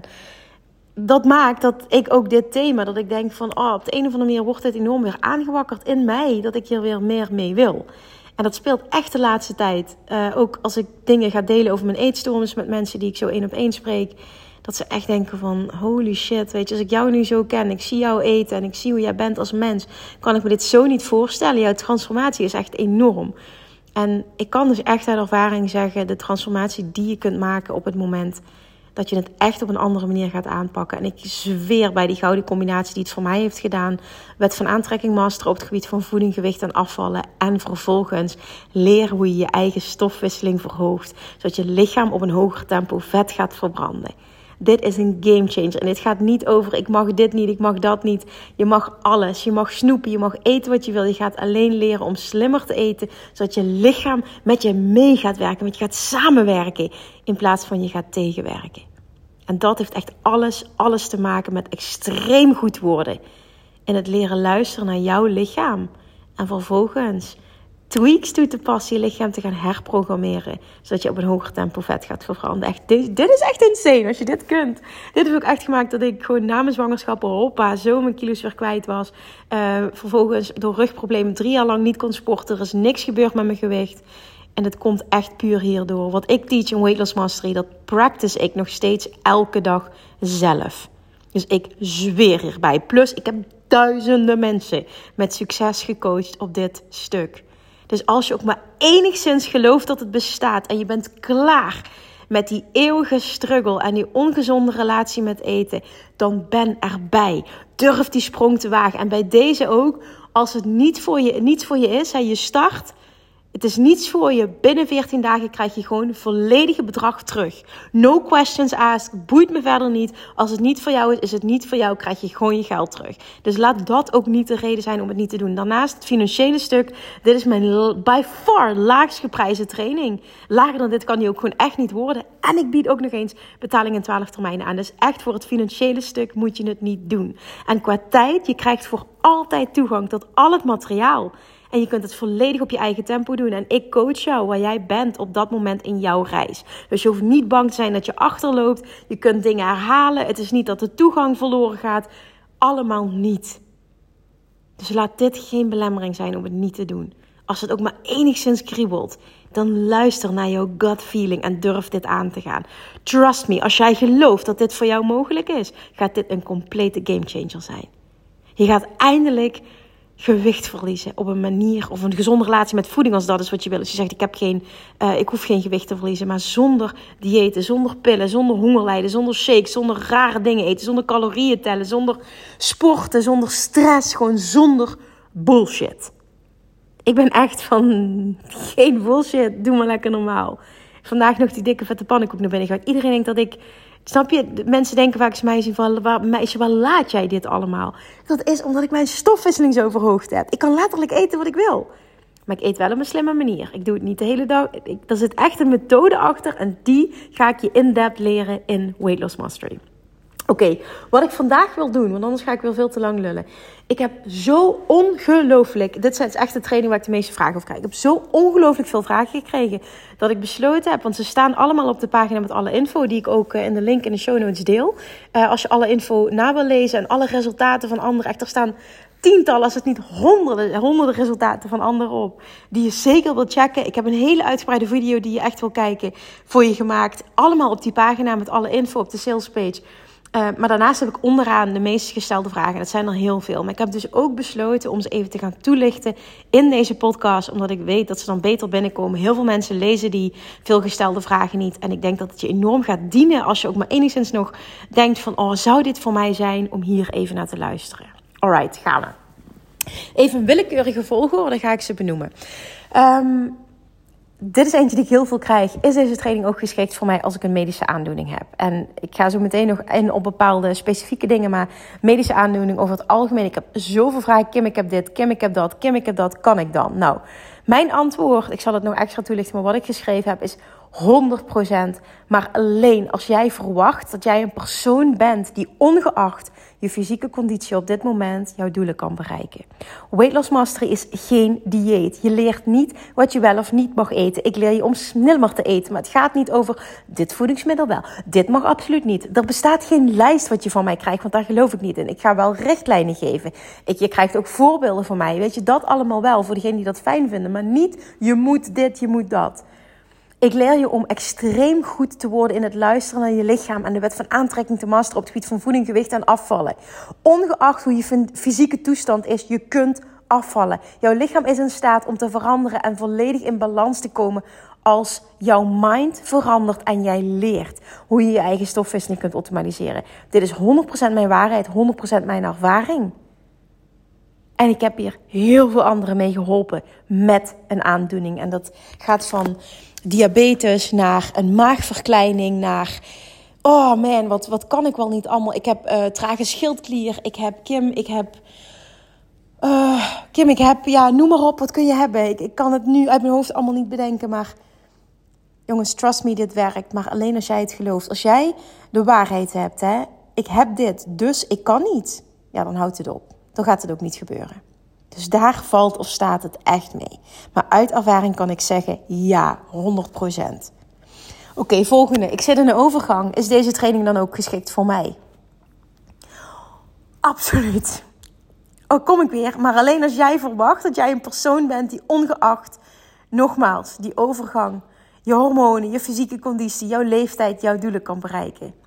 dat maakt dat ik ook dit thema, dat ik denk van, oh, op de een of andere manier wordt dit enorm weer aangewakkerd in mij, dat ik hier weer meer mee wil. En dat speelt echt de laatste tijd. Uh, ook als ik dingen ga delen over mijn eetstoornis met mensen die ik zo één op één spreek, dat ze echt denken van, holy shit, weet je, als ik jou nu zo ken, ik zie jou eten en ik zie hoe jij bent als mens, kan ik me dit zo niet voorstellen. Jouw transformatie is echt enorm. En ik kan dus echt uit ervaring zeggen, de transformatie die je kunt maken op het moment dat je het echt op een andere manier gaat aanpakken. En ik zweer bij die gouden combinatie die het voor mij heeft gedaan. Wet van aantrekking masteren op het gebied van voeding, gewicht en afvallen. En vervolgens leren hoe je je eigen stofwisseling verhoogt. Zodat je lichaam op een hoger tempo vet gaat verbranden. Dit is een game changer. En dit gaat niet over, ik mag dit niet, ik mag dat niet. Je mag alles. Je mag snoepen, je mag eten wat je wil. Je gaat alleen leren om slimmer te eten. Zodat je lichaam met je mee gaat werken. Met je gaat samenwerken. In plaats van je gaat tegenwerken. En dat heeft echt alles, alles te maken met extreem goed worden. En het leren luisteren naar jouw lichaam. En vervolgens tweaks toe te passen, je lichaam te gaan herprogrammeren. Zodat je op een hoger tempo vet gaat verbranden. Echt, dit, dit is echt insane als je dit kunt. Dit heeft ook echt gemaakt dat ik gewoon na mijn zwangerschap hoppa, zo mijn kilo's weer kwijt was. Uh, vervolgens door rugproblemen drie jaar lang niet kon sporten. Er is niks gebeurd met mijn gewicht. En het komt echt puur hierdoor. Wat ik teach in Weight Loss Mastery, dat practice ik nog steeds elke dag zelf. Dus ik zweer hierbij. Plus, ik heb duizenden mensen met succes gecoacht op dit stuk. Dus als je ook maar enigszins gelooft dat het bestaat en je bent klaar met die eeuwige struggle en die ongezonde relatie met eten, dan ben erbij. Durf die sprong te wagen. En bij deze ook, als het niet voor je, niets voor je is, hè, je start, Het is niets voor je. Binnen veertien dagen krijg je gewoon het volledige bedrag terug. No questions asked. Boeit me verder niet. Als het niet voor jou is, is het niet voor jou. Krijg je gewoon je geld terug. Dus laat dat ook niet de reden zijn om het niet te doen. Daarnaast het financiële stuk. Dit is mijn by far laagst geprijsde training. Lager dan dit kan die ook gewoon echt niet worden. En ik bied ook nog eens betaling in twaalf termijnen aan. Dus echt voor het financiële stuk moet je het niet doen. En qua tijd, je krijgt voor altijd toegang tot al het materiaal. En je kunt het volledig op je eigen tempo doen. En ik coach jou waar jij bent op dat moment in jouw reis. Dus je hoeft niet bang te zijn dat je achterloopt. Je kunt dingen herhalen. Het is niet dat de toegang verloren gaat. Allemaal niet. Dus laat dit geen belemmering zijn om het niet te doen. Als het ook maar enigszins kriebelt, dan luister naar jouw gut feeling en durf dit aan te gaan. Trust me, als jij gelooft dat dit voor jou mogelijk is, gaat dit een complete gamechanger zijn. Je gaat eindelijk gewicht verliezen op een manier of een gezonde relatie met voeding als dat is wat je wil. Dus je zegt ik heb geen, uh, ik hoef geen gewicht te verliezen, maar zonder diëten, zonder pillen, zonder hongerlijden, zonder shakes, zonder rare dingen eten, zonder calorieën tellen, zonder sporten, zonder stress, gewoon zonder bullshit. Ik ben echt van geen bullshit, doe maar lekker normaal. Vandaag nog die dikke vette pannenkoek naar binnen gehad. Iedereen denkt dat ik, snap je, mensen denken vaak eens mij zien van, waar, meisje, waar laat jij dit allemaal? Dat is omdat ik mijn stofwisseling zo verhoogd heb. Ik kan letterlijk eten wat ik wil. Maar ik eet wel op een slimme manier. Ik doe het niet de hele dag. Ik, er zit echt een methode achter en die ga ik je in-depth leren in Weight Loss Mastery. Oké, okay, wat ik vandaag wil doen, want anders ga ik weer veel te lang lullen. Ik heb zo ongelooflijk, dit is echt de training waar ik de meeste vragen over krijg. Ik heb zo ongelooflijk veel vragen gekregen dat ik besloten heb, want ze staan allemaal op de pagina met alle info die ik ook in de link in de show notes deel. Uh, als je alle info na wil lezen en alle resultaten van anderen, echt er staan tientallen, als het niet honderden, honderden resultaten van anderen op, die je zeker wil checken. Ik heb een hele uitgebreide video die je echt wil kijken voor je gemaakt. Allemaal op die pagina met alle info op de salespage. Uh, maar daarnaast heb ik onderaan de meest gestelde vragen. Dat zijn er heel veel. Maar ik heb dus ook besloten om ze even te gaan toelichten in deze podcast. Omdat ik weet dat ze dan beter binnenkomen. Heel veel mensen lezen die veel gestelde vragen niet. En ik denk dat het je enorm gaat dienen als je ook maar enigszins nog denkt van, oh, zou dit voor mij zijn om hier even naar te luisteren? Alright, gaan we. Even een willekeurige volgorde, dan ga ik ze benoemen. Um, Dit is eentje die ik heel veel krijg. Is deze training ook geschikt voor mij als ik een medische aandoening heb? En ik ga zo meteen nog in op bepaalde specifieke dingen. Maar medische aandoening over het algemeen. Ik heb zoveel vragen. Kim, ik heb dit. Kim, ik heb dat. Kim, ik heb dat. Kan ik dan? Nou, mijn antwoord, ik zal het nog extra toelichten. Maar wat ik geschreven heb is honderd procent. Maar alleen als jij verwacht dat jij een persoon bent die ongeacht je fysieke conditie op dit moment jouw doelen kan bereiken. Weight Loss Mastery is geen dieet. Je leert niet wat je wel of niet mag eten. Ik leer je om sneller te eten. Maar het gaat niet over dit voedingsmiddel wel. Dit mag absoluut niet. Er bestaat geen lijst wat je van mij krijgt, want daar geloof ik niet in. Ik ga wel richtlijnen geven. Ik, je krijgt ook voorbeelden van mij. Weet je, dat allemaal wel voor degenen die dat fijn vinden. Maar niet, je moet dit, je moet dat. Ik leer je om extreem goed te worden in het luisteren naar je lichaam en de wet van aantrekking te masteren op het gebied van voeding, gewicht en afvallen. Ongeacht hoe je fysieke toestand is, je kunt afvallen. Jouw lichaam is in staat om te veranderen en volledig in balans te komen als jouw mind verandert en jij leert hoe je je eigen stofwisseling kunt optimaliseren. Dit is honderd procent mijn waarheid, honderd procent mijn ervaring. En ik heb hier heel veel anderen mee geholpen met een aandoening. En dat gaat van diabetes naar een maagverkleining, naar, oh man, wat, wat kan ik wel niet allemaal. Ik heb uh, trage schildklier, ik heb Kim, ik heb, uh, Kim, ik heb, ja, noem maar op, wat kun je hebben. Ik, ik kan het nu uit mijn hoofd allemaal niet bedenken, maar jongens, trust me, dit werkt. Maar alleen als jij het gelooft, als jij de waarheid hebt, hè, ik heb dit, dus ik kan niet, ja, dan houdt het op. Dan gaat het ook niet gebeuren. Dus daar valt of staat het echt mee. Maar uit ervaring kan ik zeggen, ja, honderd procent. Oké, okay, volgende. Ik zit in een overgang. Is deze training dan ook geschikt voor mij? Absoluut. Oh, kom ik weer. Maar alleen als jij verwacht dat jij een persoon bent die ongeacht, nogmaals, die overgang, je hormonen, je fysieke conditie, jouw leeftijd, jouw doelen kan bereiken.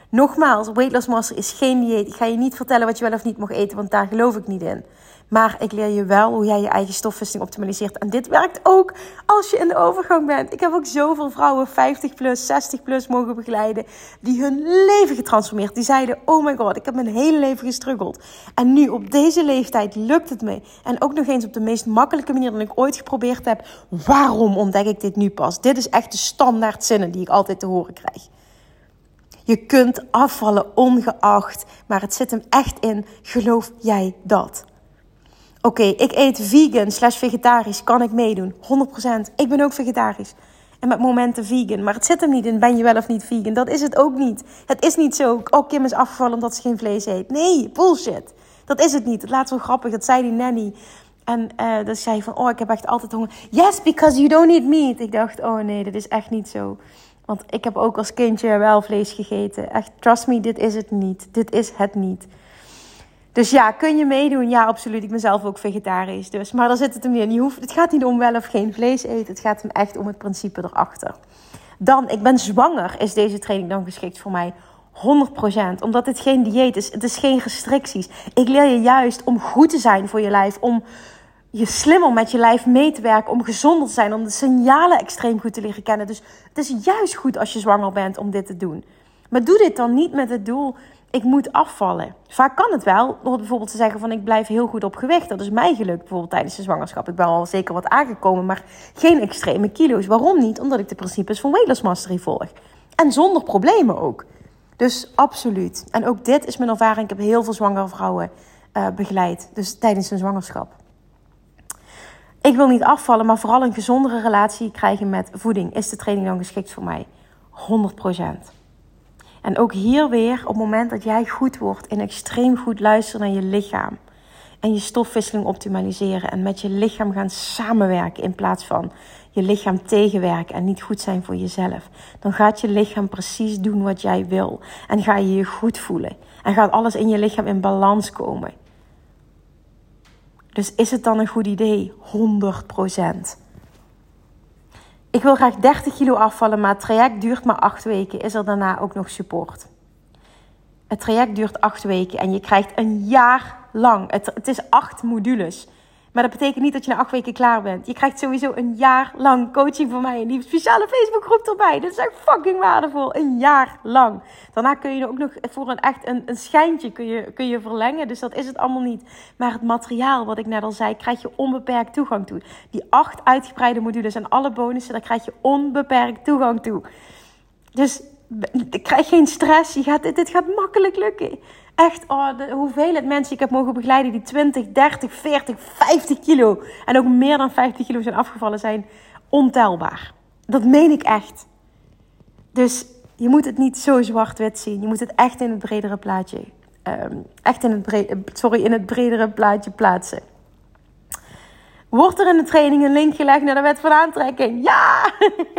Nogmaals, Weight Loss Mastery is geen dieet. Ik ga je niet vertellen wat je wel of niet mag eten, want daar geloof ik niet in. Maar ik leer je wel hoe jij je eigen stofwisseling optimaliseert. En dit werkt ook als je in de overgang bent. Ik heb ook zoveel vrouwen, vijftig plus, zestig plus, mogen begeleiden, die hun leven getransformeerd. Die zeiden, oh my god, ik heb mijn hele leven gestruggeld. En nu, op deze leeftijd, lukt het me. En ook nog eens op de meest makkelijke manier dan ik ooit geprobeerd heb. Waarom ontdek ik dit nu pas? Dit is echt de standaard zinnen die ik altijd te horen krijg. Je kunt afvallen ongeacht, maar het zit hem echt in, geloof jij dat? Oké, okay, ik eet vegan slash vegetarisch, kan ik meedoen? honderd procent. Ik ben ook vegetarisch. En met momenten vegan. Maar het zit hem niet in, ben je wel of niet vegan? Dat is het ook niet. Het is niet zo, oh, Kim is afgevallen omdat ze geen vlees eet. Nee, bullshit. Dat is het niet. Het laat zo grappig, dat zei die nanny. En uh, dat zei van, oh, ik heb echt altijd honger. Yes, because you don't eat meat. Ik dacht, oh nee, dat is echt niet zo. Want ik heb ook als kindje wel vlees gegeten. Echt, trust me, dit is het niet. Dit is het niet. Dus ja, kun je meedoen? Ja, absoluut. Ik ben zelf ook vegetarisch. Dus. Maar daar zit het hem niet in. Je hoeft, het gaat niet om wel of geen vlees eten. Het gaat hem echt om het principe erachter. Dan, ik ben zwanger. Is deze training dan geschikt voor mij? honderd procent. Omdat dit geen dieet is. Het is geen restricties. Ik leer je juist om goed te zijn voor je lijf. Om je slimmer met je lijf mee te werken. Om gezonder te zijn. Om de signalen extreem goed te leren kennen. Dus het is juist goed als je zwanger bent om dit te doen. Maar doe dit dan niet met het doel, ik moet afvallen. Vaak kan het wel, door bijvoorbeeld te zeggen van ik blijf heel goed op gewicht. Dat is mij gelukt bijvoorbeeld tijdens de zwangerschap. Ik ben al zeker wat aangekomen, maar geen extreme kilo's. Waarom niet? Omdat ik de principes van Weight Loss Mastery volg. En zonder problemen ook. Dus absoluut. En ook dit is mijn ervaring. Ik heb heel veel zwangere vrouwen uh, begeleid. Dus tijdens hun zwangerschap. Ik wil niet afvallen, maar vooral een gezondere relatie krijgen met voeding. Is de training dan geschikt voor mij? honderd procent. En ook hier weer, op het moment dat jij goed wordt in extreem goed luisteren naar je lichaam. En je stofwisseling optimaliseren. En met je lichaam gaan samenwerken in plaats van je lichaam tegenwerken en niet goed zijn voor jezelf. Dan gaat je lichaam precies doen wat jij wil. En ga je je goed voelen. En gaat alles in je lichaam in balans komen. Dus is het dan een goed idee? honderd procent. Ik wil graag dertig kilo afvallen, maar het traject duurt maar acht weken. Is er daarna ook nog support? Het traject duurt acht weken en je krijgt een jaar lang. Het, het is acht modules. Maar dat betekent niet dat je na acht weken klaar bent. Je krijgt sowieso een jaar lang coaching van mij. En die speciale Facebookgroep erbij. Dat is echt fucking waardevol. Een jaar lang. Daarna kun je ook nog voor een echt een, een schijntje kun je, kun je verlengen. Dus dat is het allemaal niet. Maar het materiaal, wat ik net al zei, krijg je onbeperkt toegang toe. Die acht uitgebreide modules en alle bonussen, daar krijg je onbeperkt toegang toe. Dus krijg geen stress. Je gaat, dit, dit gaat makkelijk lukken. Echt, oh, de hoeveelheid mensen ik heb mogen begeleiden die twintig, dertig, veertig, vijftig kilo en ook meer dan vijftig kilo zijn afgevallen zijn ontelbaar. Dat meen ik echt. Dus je moet het niet zo zwart-wit zien. Je moet het echt in het bredere plaatje, um, echt in het, bre- sorry, in het bredere plaatje plaatsen. Wordt er in de training een link gelegd naar de wet van aantrekking? Ja!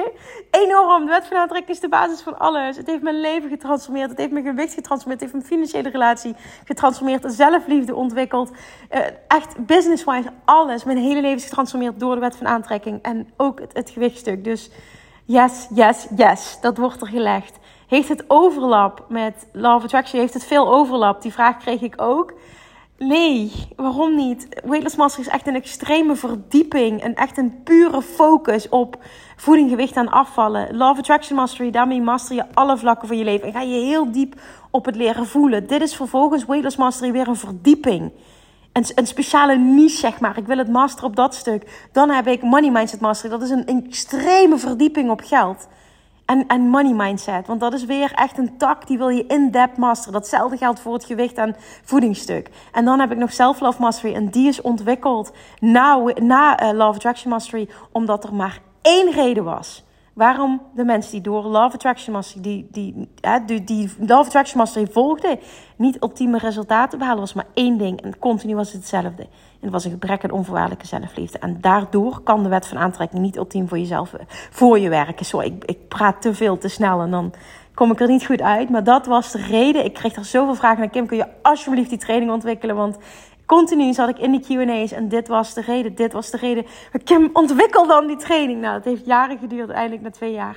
Enorm! De wet van aantrekking is de basis van alles. Het heeft mijn leven getransformeerd. Het heeft mijn gewicht getransformeerd. Het heeft mijn financiële relatie getransformeerd. Zelfliefde ontwikkeld. Uh, echt business-wise alles. Mijn hele leven is getransformeerd door de wet van aantrekking. En ook het, het gewichtstuk. Dus yes, yes, yes. Dat wordt er gelegd. Heeft het overlap met Law of Attraction? Heeft het veel overlap? Die vraag kreeg ik ook. Nee, waarom niet? Weight Loss Mastery is echt een extreme verdieping. En echt een pure focus op voeding, gewicht en afvallen. Law of Attraction Mastery, daarmee master je alle vlakken van je leven. En ga je heel diep op het leren voelen. Dit is vervolgens Weight Loss Mastery weer een verdieping. Een, een speciale niche, zeg maar. Ik wil het masteren op dat stuk. Dan heb ik Money Mindset Mastery. Dat is een extreme verdieping op geld. En, en money mindset. Want dat is weer echt een tak die wil je in-depth masteren. Datzelfde geldt voor het gewicht en voedingsstuk. En dan heb ik nog Self-Love Mastery. En die is ontwikkeld na, na uh, Law of Attraction Mastery. Omdat er maar één reden was. Waarom de mensen die door Law of Attraction Mastery, die, die, uh, die, die Law of Attraction Mastery volgden, niet ultieme resultaten behalen, was maar één ding. En continu was het hetzelfde. En het was een gebrek aan onvoorwaardelijke zelfliefde. En daardoor kan de wet van aantrekking niet ultiem voor jezelf, voor je werken. Sorry, ik, ik praat te veel, te snel en dan kom ik er niet goed uit. Maar dat was de reden. Ik kreeg er zoveel vragen naar. Kim, kun je alsjeblieft die training ontwikkelen? Want continu zat ik in de Q en A's en dit was de reden, dit was de reden. Kim, ontwikkel dan die training. Nou, het heeft jaren geduurd, eindelijk na twee jaar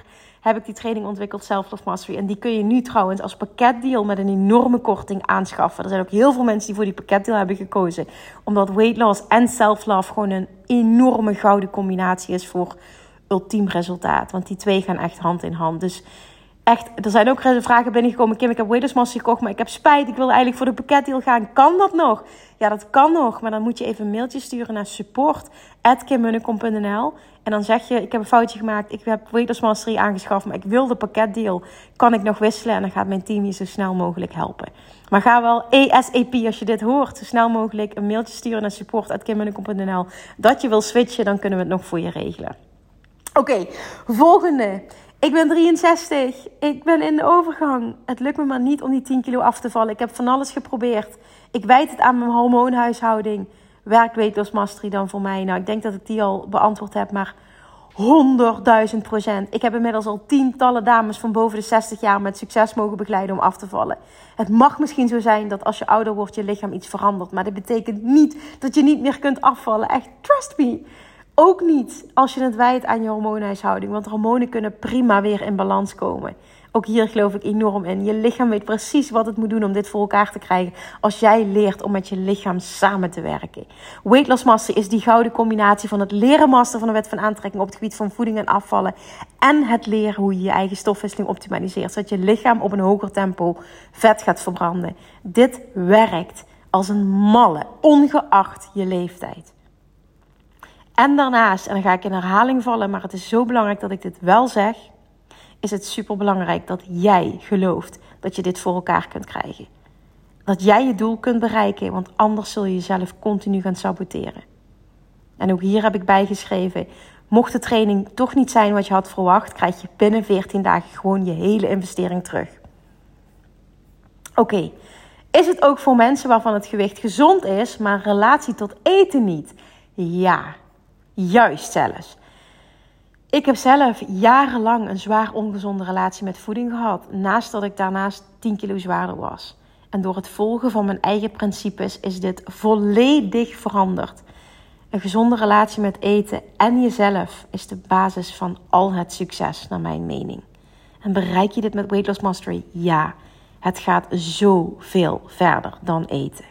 heb ik die training ontwikkeld, Self Love Mastery. En die kun je nu trouwens als pakketdeal met een enorme korting aanschaffen. Er zijn ook heel veel mensen die voor die pakketdeal hebben gekozen. Omdat weight loss en self love gewoon een enorme gouden combinatie is voor ultiem resultaat. Want die twee gaan echt hand in hand. Dus echt, er zijn ook vragen binnengekomen. Kim, ik heb weight loss mastery gekocht, maar ik heb spijt. Ik wilde eigenlijk voor de pakketdeal gaan. Kan dat nog? Ja, dat kan nog. Maar dan moet je even een mailtje sturen naar support at kim munnekom punt n l. En dan zeg je, ik heb een foutje gemaakt. Ik heb weight loss mastery aangeschaft, maar ik wil de pakketdeal. Kan ik nog wisselen? En dan gaat mijn team je zo snel mogelijk helpen. Maar ga wel A S A P als je dit hoort. Zo snel mogelijk een mailtje sturen naar support at kim munnekom punt n l. Dat je wil switchen, dan kunnen we het nog voor je regelen. Oké, okay, volgende. Ik ben drieënzestig. Ik ben in de overgang. Het lukt me maar niet om die tien kilo af te vallen. Ik heb van alles geprobeerd. Ik wijd het aan mijn hormoonhuishouding. Werkt Weight Loss Mastery dan voor mij? Nou, ik denk dat ik die al beantwoord heb, maar honderdduizend procent. Ik heb inmiddels al tientallen dames van boven de zestig jaar met succes mogen begeleiden om af te vallen. Het mag misschien zo zijn dat als je ouder wordt je lichaam iets verandert. Maar dat betekent niet dat je niet meer kunt afvallen. Echt, trust me. Ook niet als je het wijdt aan je hormoonhuishouding. Want hormonen kunnen prima weer in balans komen. Ook hier geloof ik enorm in. Je lichaam weet precies wat het moet doen om dit voor elkaar te krijgen. Als jij leert om met je lichaam samen te werken. Weight Loss Mastery is die gouden combinatie van het leren masteren van de wet van aantrekking op het gebied van voeding en afvallen. En het leren hoe je je eigen stofwisseling optimaliseert. Zodat je lichaam op een hoger tempo vet gaat verbranden. Dit werkt als een malle, ongeacht je leeftijd. En daarnaast, en dan ga ik in herhaling vallen, maar het is zo belangrijk dat ik dit wel zeg, is het superbelangrijk dat jij gelooft dat je dit voor elkaar kunt krijgen. Dat jij je doel kunt bereiken, want anders zul je jezelf continu gaan saboteren. En ook hier heb ik bijgeschreven, mocht de training toch niet zijn wat je had verwacht, krijg je binnen veertien dagen gewoon je hele investering terug. Oké, okay. Is het ook voor mensen waarvan het gewicht gezond is, maar relatie tot eten niet? Ja. Juist zelfs. Ik heb zelf jarenlang een zwaar ongezonde relatie met voeding gehad. Naast dat ik daarnaast tien kilo zwaarder was. En door het volgen van mijn eigen principes is dit volledig veranderd. Een gezonde relatie met eten en jezelf is de basis van al het succes, naar mijn mening. En bereik je dit met Weight Loss Mastery? Ja, het gaat zoveel verder dan eten.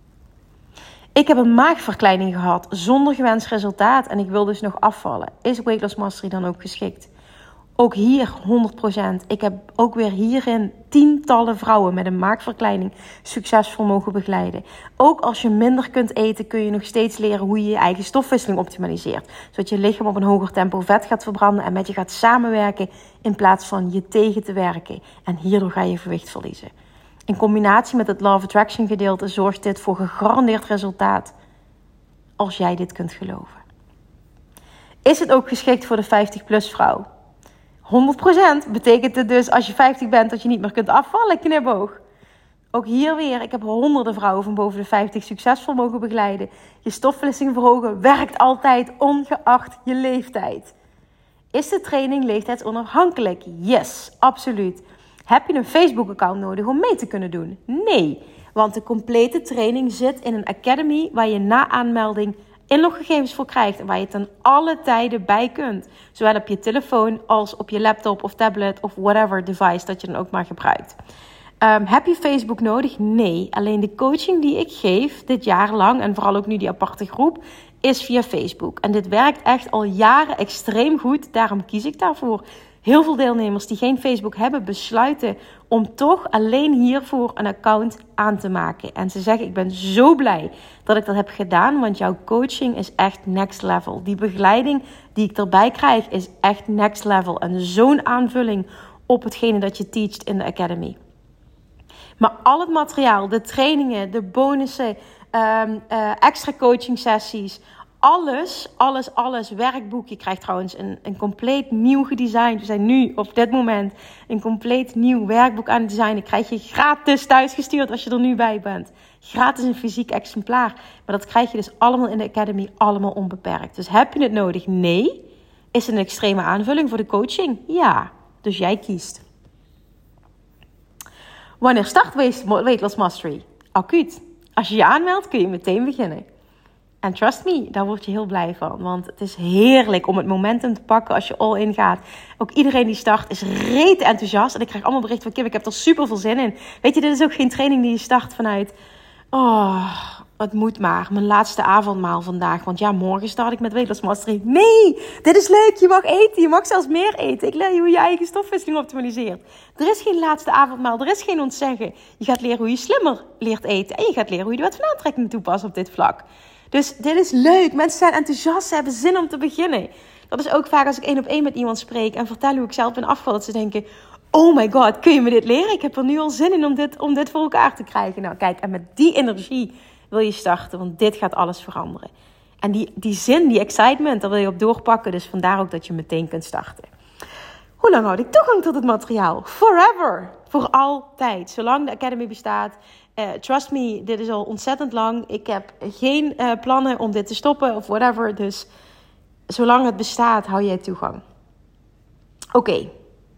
Ik heb een maagverkleining gehad zonder gewenst resultaat en ik wil dus nog afvallen. Is Weight Loss Mastery dan ook geschikt? Ook hier honderd procent. Ik heb ook weer hierin tientallen vrouwen met een maagverkleining succesvol mogen begeleiden. Ook als je minder kunt eten kun je nog steeds leren hoe je je eigen stofwisseling optimaliseert. Zodat je lichaam op een hoger tempo vet gaat verbranden en met je gaat samenwerken in plaats van je tegen te werken. En hierdoor ga je gewicht verliezen. In combinatie met het Law of Attraction gedeelte zorgt dit voor gegarandeerd resultaat als jij dit kunt geloven. Is het ook geschikt voor de vijftig plus vrouw? honderd procent betekent het dus als je vijftig bent dat je niet meer kunt afvallen, knipoog. Ook hier weer, ik heb honderden vrouwen van boven de vijftig succesvol mogen begeleiden. Je stofwisseling verhogen werkt altijd ongeacht je leeftijd. Is de training leeftijdsonafhankelijk? Yes, absoluut. Heb je een Facebook-account nodig om mee te kunnen doen? Nee, want de complete training zit in een academy waar je na aanmelding inloggegevens voor krijgt en waar je ten alle tijden bij kunt. Zowel op je telefoon als op je laptop of tablet of whatever device dat je dan ook maar gebruikt. Um, heb je Facebook nodig? Nee, alleen de coaching die ik geef dit jaar lang en vooral ook nu die aparte groep is via Facebook. En dit werkt echt al jaren extreem goed, daarom kies ik daarvoor. Heel veel deelnemers die geen Facebook hebben besluiten om toch alleen hiervoor een account aan te maken. En ze zeggen, ik ben zo blij dat ik dat heb gedaan, want jouw coaching is echt next level. Die begeleiding die ik erbij krijg is echt next level. En zo'n aanvulling op hetgene dat je teacht in de academy. Maar al het materiaal, de trainingen, de bonussen, um, uh, extra coaching sessies, alles, alles, alles, werkboek. Je krijgt trouwens een, een compleet nieuw gedesigned. We zijn nu op dit moment een compleet nieuw werkboek aan het designen. Krijg je gratis thuisgestuurd als je er nu bij bent. Gratis een fysiek exemplaar. Maar dat krijg je dus allemaal in de Academy, allemaal onbeperkt. Dus heb je het nodig? Nee. Is het een extreme aanvulling voor de coaching? Ja. Dus jij kiest. Wanneer start Weight Loss Mastery? Acuut. Als je je aanmeldt kun je meteen beginnen. En trust me, daar word je heel blij van. Want het is heerlijk om het momentum te pakken als je all in gaat. Ook iedereen die start is rete enthousiast. En ik krijg allemaal berichten van Kim, ik heb er super veel zin in. Weet je, dit is ook geen training die je start vanuit... Oh, het moet maar. Mijn laatste avondmaal vandaag. Want ja, morgen start ik met wetenschapsmastery. Nee, dit is leuk. Je mag eten. Je mag zelfs meer eten. Ik leer je hoe je eigen stofwisseling optimaliseert. Er is geen laatste avondmaal. Er is geen ontzeggen. Je gaat leren hoe je slimmer leert eten. En je gaat leren hoe je de wet van aantrekking toepast op dit vlak. Dus dit is leuk. Mensen zijn enthousiast. Ze hebben zin om te beginnen. Dat is ook vaak als ik één op één met iemand spreek. En vertel hoe ik zelf ben afgevallen. Dat ze denken... Oh my god, kun je me dit leren? Ik heb er nu al zin in om dit, om dit voor elkaar te krijgen. Nou kijk, en met die energie wil je starten. Want dit gaat alles veranderen. En die, die zin, die excitement, daar wil je op doorpakken. Dus vandaar ook dat je meteen kunt starten. Hoe lang houd ik toegang tot het materiaal? Forever. Voor altijd. Zolang de Academy bestaat. Uh, trust me, dit is al ontzettend lang. Ik heb geen uh, plannen om dit te stoppen of whatever. Dus zolang het bestaat, hou jij toegang. Oké. Okay.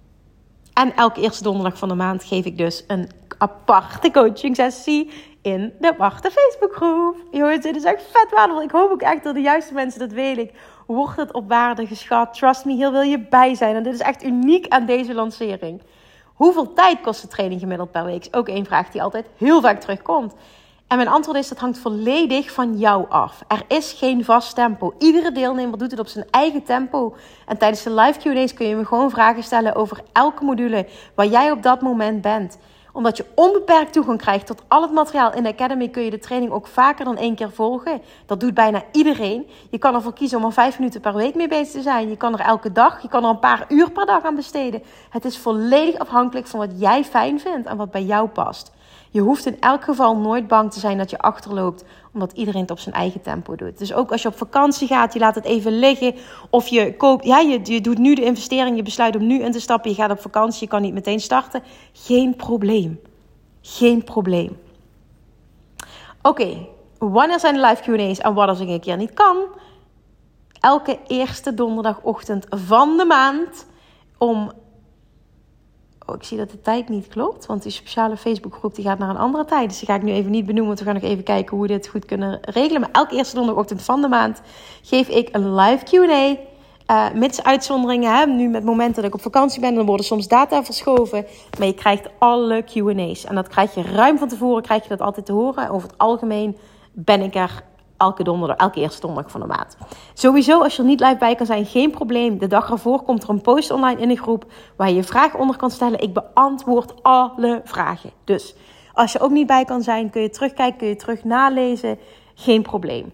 En elke eerste donderdag van de maand geef ik dus een aparte coaching sessie in de aparte Facebookgroep. Jongens, dit is echt vet waardevol. Ik hoop ook echt dat de juiste mensen dat weten. Wordt het op waarde geschat? Trust me, hier wil je bij zijn. En dit is echt uniek aan deze lancering. Hoeveel tijd kost de training gemiddeld per week? Is ook één vraag die altijd heel vaak terugkomt. En mijn antwoord is, dat hangt volledig van jou af. Er is geen vast tempo. Iedere deelnemer doet het op zijn eigen tempo. En tijdens de live Q en A's kun je me gewoon vragen stellen over elke module waar jij op dat moment bent. Omdat je onbeperkt toegang krijgt tot al het materiaal in de Academy, kun je de training ook vaker dan één keer volgen. Dat doet bijna iedereen. Je kan ervoor kiezen om er vijf minuten per week mee bezig te zijn. Je kan er elke dag, je kan er een paar uur per dag aan besteden. Het is volledig afhankelijk van wat jij fijn vindt en wat bij jou past. Je hoeft in elk geval nooit bang te zijn dat je achterloopt, omdat iedereen het op zijn eigen tempo doet. Dus ook als je op vakantie gaat, je laat het even liggen. Of je koopt, ja, je, je doet nu de investering, je besluit om nu in te stappen. Je gaat op vakantie, je kan niet meteen starten. Geen probleem. Geen probleem. Oké, okay, wanneer zijn de live Q en A's en wat als ik een keer niet kan? Elke eerste donderdagochtend van de maand om... Oh, ik zie dat de tijd niet klopt, want die speciale Facebookgroep die gaat naar een andere tijd. Dus die ga ik nu even niet benoemen, want we gaan nog even kijken hoe we dit goed kunnen regelen. Maar elke eerste donderdagochtend van de maand geef ik een live Q en A. Uh, mits uitzonderingen, hè. Nu met momenten dat ik op vakantie ben, dan worden soms data verschoven. Maar je krijgt alle Q en A's. En dat krijg je ruim van tevoren, krijg je dat altijd te horen. Over het algemeen ben ik er elke donderdag, elke eerste donderdag van de maand. Sowieso, als je er niet live bij kan zijn, geen probleem. De dag ervoor komt er een post online in de groep waar je je vragen onder kan stellen. Ik beantwoord alle vragen. Dus als je ook niet bij kan zijn, kun je terugkijken, kun je terug nalezen. Geen probleem.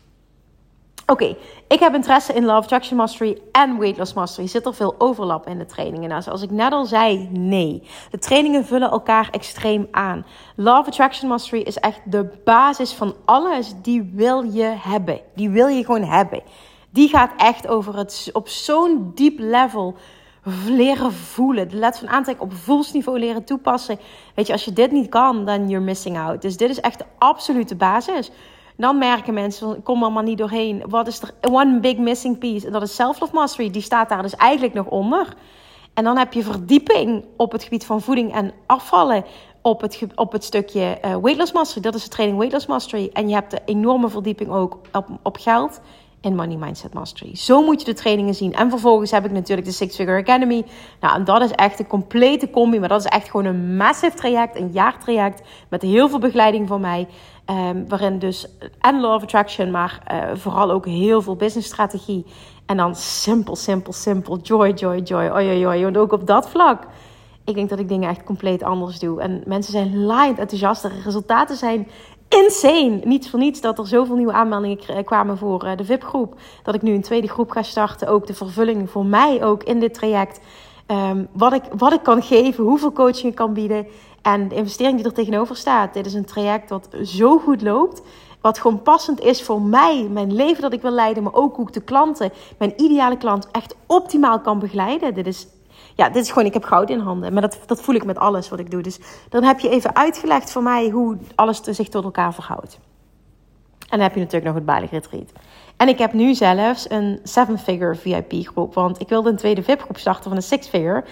Oké, okay, ik heb interesse in Law of Attraction Mastery en Weight Loss Mastery. Zit er veel overlap in de trainingen? Nou, zoals ik net al zei, nee. De trainingen vullen elkaar extreem aan. Law of Attraction Mastery is echt de basis van alles. Die wil je hebben. Die wil je gewoon hebben. Die gaat echt over het op zo'n diep level leren voelen. De wet van aantrekking op voelsniveau leren toepassen. Weet je, als je dit niet kan, dan you're missing out. Dus dit is echt de absolute basis. Dan merken mensen, kom er maar niet doorheen. Wat is er? One big missing piece. En dat is Self-Love Mastery. Die staat daar dus eigenlijk nog onder. En dan heb je verdieping op het gebied van voeding en afvallen. Op het, op het stukje uh, Weight Loss Mastery. Dat is de training Weight Loss Mastery. En je hebt de enorme verdieping ook op, op geld in Money Mindset Mastery. Zo moet je de trainingen zien. En vervolgens heb ik natuurlijk de Six Figure Academy. Nou, en dat is echt een complete combi. Maar dat is echt gewoon een massive traject. Een jaartraject. Met heel veel begeleiding van mij. Um, waarin dus en Law of Attraction, maar uh, vooral ook heel veel business strategie. En dan simpel, simpel, simpel. Joy, joy, joy. Oi, oi, oi. Want ook op dat vlak. Ik denk dat ik dingen echt compleet anders doe. En mensen zijn laaiend enthousiast. De resultaten zijn insane. Niets voor niets dat er zoveel nieuwe aanmeldingen kwamen voor uh, de V I P-groep. Dat ik nu een tweede groep ga starten. Ook de vervulling voor mij ook in dit traject. Um, wat, ik, wat ik kan geven. Hoeveel coaching ik kan bieden. En de investering die er tegenover staat. Dit is een traject wat zo goed loopt. Wat gewoon passend is voor mij. Mijn leven dat ik wil leiden. Maar ook hoe ik de klanten, mijn ideale klant, echt optimaal kan begeleiden. Dit is, ja, dit is gewoon, ik heb goud in handen. Maar dat, dat voel ik met alles wat ik doe. Dus dan heb je even uitgelegd voor mij hoe alles zich tot elkaar verhoudt. En dan heb je natuurlijk nog het Bali Retreat. En ik heb nu zelfs een seven-figure V I P groep. Want ik wilde een tweede V I P groep starten van een six-figure.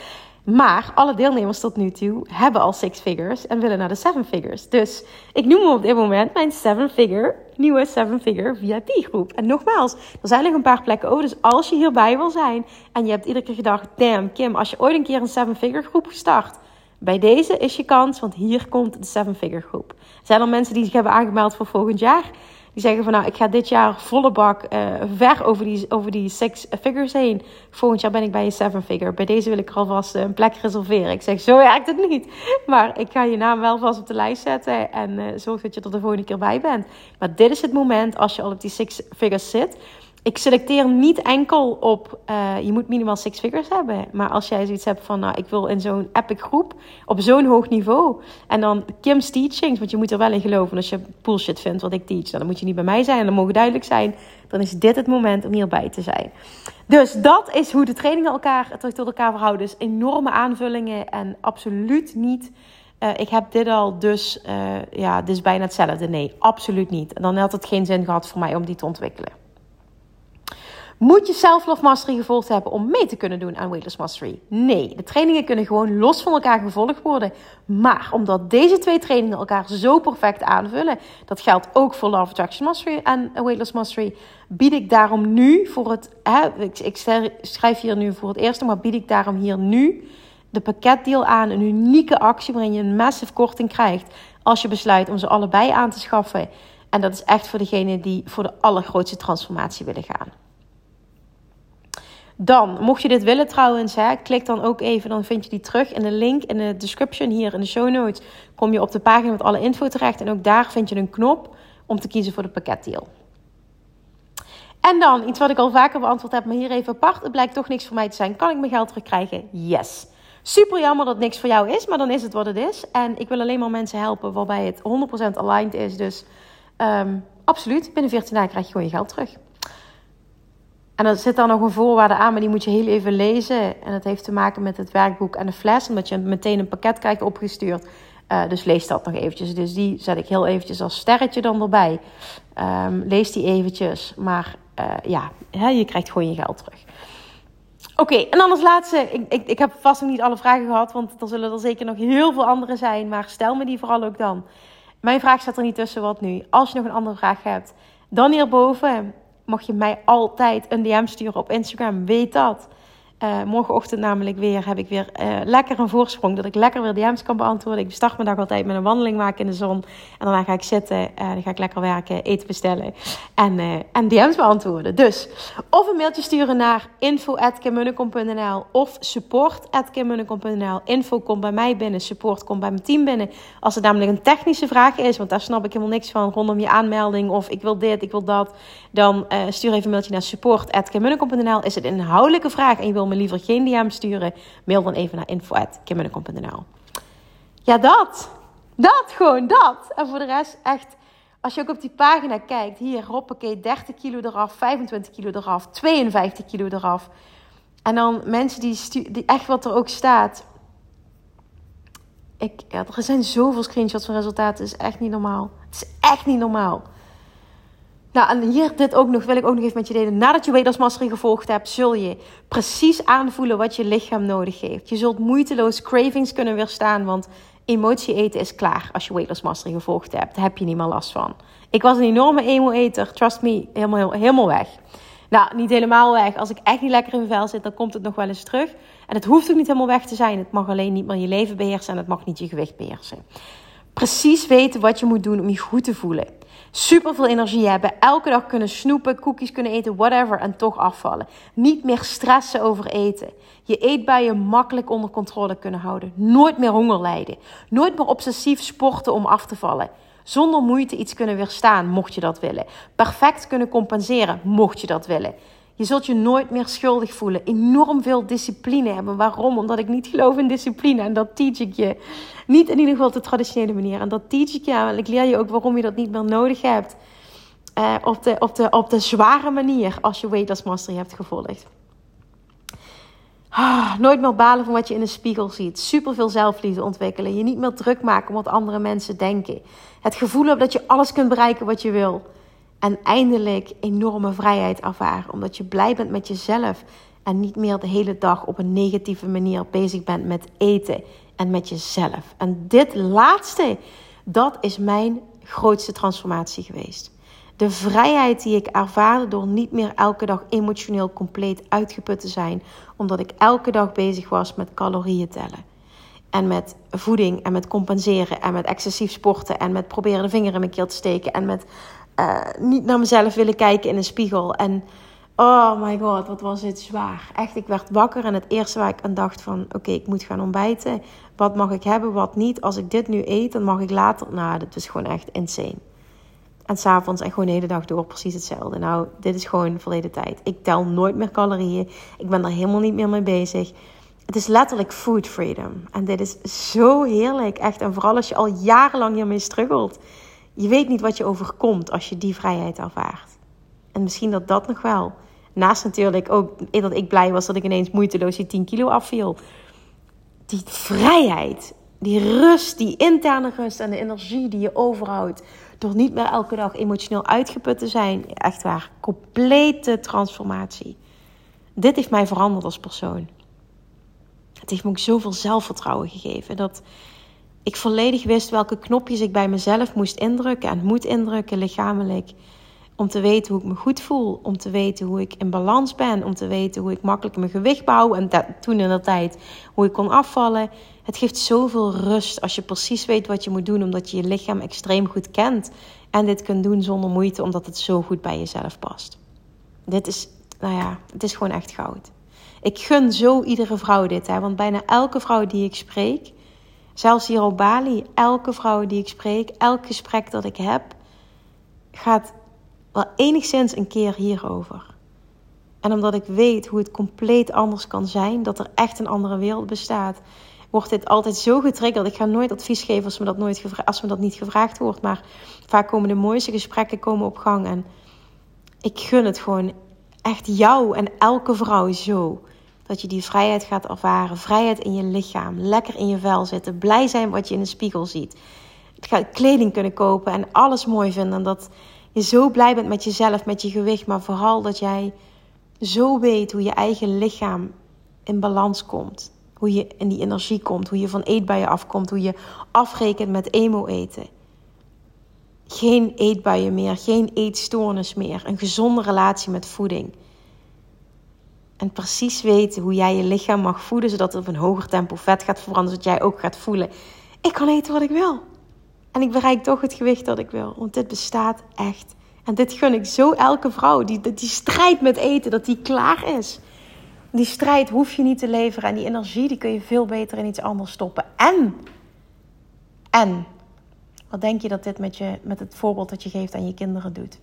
Maar alle deelnemers tot nu toe hebben al six figures en willen naar de seven figures. Dus ik noem hem op dit moment mijn seven figure, nieuwe seven figure V I P groep. En nogmaals, er zijn nog een paar plekken over. Dus als je hierbij wil zijn en je hebt iedere keer gedacht, damn Kim, als je ooit een keer een seven figure groep start, bij deze is je kans, want hier komt de seven figure groep. Er zijn al mensen die zich hebben aangemeld voor volgend jaar. Die zeggen van nou, ik ga dit jaar volle bak uh, ver over die, over die six figures heen. Volgend jaar ben ik bij een seven figure. Bij deze wil ik er alvast een plek reserveren. Ik zeg, zo werkt het niet. Maar ik ga je naam wel vast op de lijst zetten. En uh, zorg dat je er de volgende keer bij bent. Maar dit is het moment als je al op die six figures zit. Ik selecteer niet enkel op, uh, je moet minimaal six figures hebben. Maar als jij zoiets hebt van, nou, ik wil in zo'n epic groep, op zo'n hoog niveau. En dan Kim's teachings, want je moet er wel in geloven. Als je bullshit vindt wat ik teach, dan moet je niet bij mij zijn. En dan mogen duidelijk zijn, dan is dit het moment om hierbij te zijn. Dus dat is hoe de trainingen elkaar tot elkaar verhouden. Dus enorme aanvullingen en absoluut niet. Uh, ik heb dit al, dus uh, ja, dit is bijna hetzelfde. Nee, absoluut niet. En dan had het geen zin gehad voor mij om die te ontwikkelen. Moet je Self-Love Mastery gevolgd hebben om mee te kunnen doen aan Weightless Mastery? Nee, de trainingen kunnen gewoon los van elkaar gevolgd worden. Maar omdat deze twee trainingen elkaar zo perfect aanvullen, dat geldt ook voor Love Attraction Mastery en Weightless Mastery, bied ik daarom nu voor het, hè, ik, ik schrijf hier nu voor het eerste, maar bied ik daarom hier nu de pakketdeal aan, een unieke actie waarin je een massive korting krijgt als je besluit om ze allebei aan te schaffen. En dat is echt voor degenen die voor de allergrootste transformatie willen gaan. Dan, mocht je dit willen trouwens, hè, klik dan ook even, dan vind je die terug in de link in de description hier in de show notes. Kom je op de pagina met alle info terecht en ook daar vind je een knop om te kiezen voor de pakketdeal. En dan, iets wat ik al vaker beantwoord heb, maar hier even apart. Het blijkt toch niks voor mij te zijn. Kan ik mijn geld terugkrijgen? Yes. Super jammer dat het niks voor jou is, maar dan is het wat het is. En ik wil alleen maar mensen helpen waarbij het honderd procent aligned is. Dus um, absoluut, binnen veertien dagen krijg je gewoon je geld terug. En er zit dan nog een voorwaarde aan, maar die moet je heel even lezen. En dat heeft te maken met het werkboek en de fles, omdat je meteen een pakket krijgt opgestuurd. Uh, dus lees dat nog eventjes. Dus die zet ik heel eventjes als sterretje dan erbij. Um, lees die eventjes. Maar uh, ja, hè, je krijgt gewoon je geld terug. Oké, okay, en dan als laatste. Ik, ik, ik heb vast nog niet alle vragen gehad, want er zullen er zeker nog heel veel andere zijn. Maar stel me die vooral ook dan. Mijn vraag staat er niet tussen, wat nu? Als je nog een andere vraag hebt, dan hierboven mag je mij altijd een D M sturen op Instagram. Weet dat. Uh, morgenochtend namelijk weer heb ik weer uh, lekker een voorsprong. Dat ik lekker weer D M's kan beantwoorden. Ik start mijn dag altijd met een wandeling maken in de zon. En daarna ga ik zitten. Uh, dan ga ik lekker werken, eten bestellen. En, uh, en D M's beantwoorden. Dus of een mailtje sturen naar info at kimmunnekom punt n l of support at kimmunnekom punt n l. Info komt bij mij binnen. Support komt bij mijn team binnen. Als het namelijk een technische vraag is. Want daar snap ik helemaal niks van. Rondom je aanmelding. Of ik wil dit, ik wil dat. Dan uh, stuur even een mailtje naar support at kimmunnekom punt n l. Is het een inhoudelijke vraag en je wil me liever geen D M sturen, mail dan even naar info at kimmunnekom punt n l. Ja, dat. Dat, gewoon dat. En voor de rest echt, als je ook op die pagina kijkt, hier, hoppakee, dertig kilo eraf, vijfentwintig kilo eraf, tweeënvijftig kilo eraf. En dan mensen die, stu- die echt wat er ook staat. Ik, ja, er zijn zoveel screenshots van resultaten, het is echt niet normaal. Het is echt niet normaal. Nou, en hier dit ook nog, wil ik ook nog even met je delen. Nadat je Weightless Mastery gevolgd hebt, zul je precies aanvoelen wat je lichaam nodig heeft. Je zult moeiteloos cravings kunnen weerstaan, want emotie eten is klaar als je Weightless Mastery gevolgd hebt. Daar heb je niet meer last van. Ik was een enorme emo-eter, trust me, helemaal, helemaal, helemaal weg. Nou, niet helemaal weg. Als ik echt niet lekker in mijn vel zit, dan komt het nog wel eens terug. En het hoeft ook niet helemaal weg te zijn. Het mag alleen niet meer je leven beheersen en het mag niet je gewicht beheersen. Precies weten wat je moet doen om je goed te voelen. Super veel energie hebben. Elke dag kunnen snoepen, koekjes kunnen eten, whatever. En toch afvallen. Niet meer stressen over eten. Je eetbuien makkelijk onder controle kunnen houden. Nooit meer honger lijden. Nooit meer obsessief sporten om af te vallen. Zonder moeite iets kunnen weerstaan, mocht je dat willen. Perfect kunnen compenseren, mocht je dat willen. Je zult je nooit meer schuldig voelen. Enorm veel discipline hebben. Waarom? Omdat ik niet geloof in discipline. En dat teach ik je. Niet in ieder geval op de traditionele manier. En dat teach ik je. En ik leer je ook waarom je dat niet meer nodig hebt. Uh, op, de, op, de, op de zware manier. Als je Weightless Mastery hebt gevolgd. Ah, nooit meer balen van wat je in de spiegel ziet. Super veel zelfliefde ontwikkelen. Je niet meer druk maken om wat andere mensen denken. Het gevoel hebben dat je alles kunt bereiken wat je wil. En eindelijk enorme vrijheid ervaren. Omdat je blij bent met jezelf. En niet meer de hele dag op een negatieve manier bezig bent met eten en met jezelf. En dit laatste, dat is mijn grootste transformatie geweest. De vrijheid die ik ervaarde door niet meer elke dag emotioneel compleet uitgeput te zijn. Omdat ik elke dag bezig was met calorieën tellen. En met voeding en met compenseren en met excessief sporten. En met proberen de vinger in mijn keel te steken. En met uh, niet naar mezelf willen kijken in een spiegel. En oh my god, wat was dit zwaar. Echt, ik werd wakker en het eerste waar ik aan dacht van... Oké, okay, ik moet gaan ontbijten. Wat mag ik hebben, wat niet? Als ik dit nu eet, dan mag ik later... Nou, dat is gewoon echt insane. En 's avonds en gewoon de hele dag door precies hetzelfde. Nou, dit is gewoon verleden tijd. Ik tel nooit meer calorieën. Ik ben er helemaal niet meer mee bezig. Het is letterlijk food freedom. En dit is zo heerlijk, echt. En vooral als je al jarenlang hiermee struggelt. Je weet niet wat je overkomt als je die vrijheid ervaart. En misschien dat dat nog wel. Naast natuurlijk ook dat ik blij was dat ik ineens moeiteloos die tien kilo afviel. Die vrijheid, die rust, die interne rust en de energie die je overhoudt. Door niet meer elke dag emotioneel uitgeput te zijn. Echt waar, complete transformatie. Dit heeft mij veranderd als persoon. Het heeft me ook zoveel zelfvertrouwen gegeven. Dat ik volledig wist welke knopjes ik bij mezelf moest indrukken. En moet indrukken lichamelijk. Om te weten hoe ik me goed voel. Om te weten hoe ik in balans ben. Om te weten hoe ik makkelijk mijn gewicht behoud. En dat, toen in de tijd hoe ik kon afvallen. Het geeft zoveel rust als je precies weet wat je moet doen. Omdat je je lichaam extreem goed kent. En dit kunt doen zonder moeite. Omdat het zo goed bij jezelf past. Dit is, nou ja, het is gewoon echt goud. Ik gun zo iedere vrouw dit. Hè? Want bijna elke vrouw die ik spreek. Zelfs hier op Bali. Elke vrouw die ik spreek. Elk gesprek dat ik heb. Gaat wel enigszins een keer hierover. En omdat ik weet hoe het compleet anders kan zijn. Dat er echt een andere wereld bestaat. Wordt dit altijd zo getriggerd. Ik ga nooit advies geven als me dat, nooit gevra- als me dat niet gevraagd wordt. Maar vaak komen de mooiste gesprekken komen op gang. En ik gun het gewoon echt jou en elke vrouw zo. Dat je die vrijheid gaat ervaren. Vrijheid in je lichaam. Lekker in je vel zitten. Blij zijn wat je in de spiegel ziet. Kleding kunnen kopen en alles mooi vinden. En dat je zo blij bent met jezelf, met je gewicht. Maar vooral dat jij zo weet hoe je eigen lichaam in balans komt. Hoe je in die energie komt. Hoe je van eetbuien afkomt. Hoe je afrekent met emo-eten. Geen eetbuien meer. Geen eetstoornis meer. Een gezonde relatie met voeding. En precies weten hoe jij je lichaam mag voeden. Zodat het op een hoger tempo vet gaat verbranden. Zodat jij ook gaat voelen. Ik kan eten wat ik wil. En ik bereik toch het gewicht dat ik wil. Want dit bestaat echt. En dit gun ik zo elke vrouw. Die, die strijd met eten. Dat die klaar is. Die strijd hoef je niet te leveren. En die energie die kun je veel beter in iets anders stoppen. En. En. Wat denk je dat dit met, je, met het voorbeeld dat je geeft aan je kinderen doet?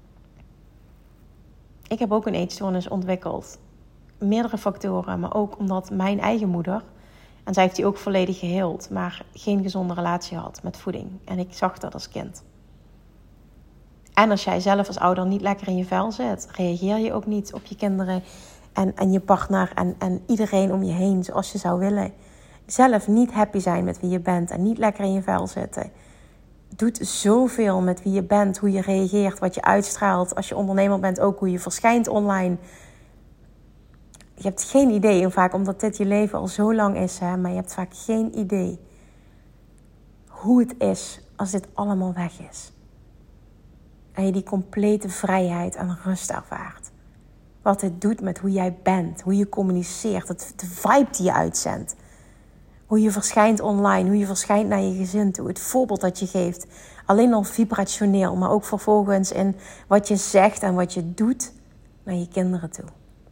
Ik heb ook een eetstoornis ontwikkeld. Meerdere factoren. Maar ook omdat mijn eigen moeder. En zij heeft die ook volledig geheeld. Maar geen gezonde relatie had met voeding. En ik zag dat als kind. En als jij zelf als ouder niet lekker in je vel zit. Reageer je ook niet op je kinderen. En, en je partner. En, en iedereen om je heen zoals je zou willen. Zelf niet happy zijn met wie je bent. En niet lekker in je vel zitten. Doet zoveel met wie je bent. Hoe je reageert. Wat je uitstraalt. Als je ondernemer bent ook hoe je verschijnt online. Je hebt geen idee, vaak omdat dit je leven al zo lang is, hè, maar je hebt vaak geen idee hoe het is als dit allemaal weg is. En je die complete vrijheid en rust ervaart. Wat het doet met hoe jij bent, hoe je communiceert, het, de vibe die je uitzendt. Hoe je verschijnt online, hoe je verschijnt naar je gezin toe. Het voorbeeld dat je geeft, alleen al vibrationeel, maar ook vervolgens in wat je zegt en wat je doet naar je kinderen toe.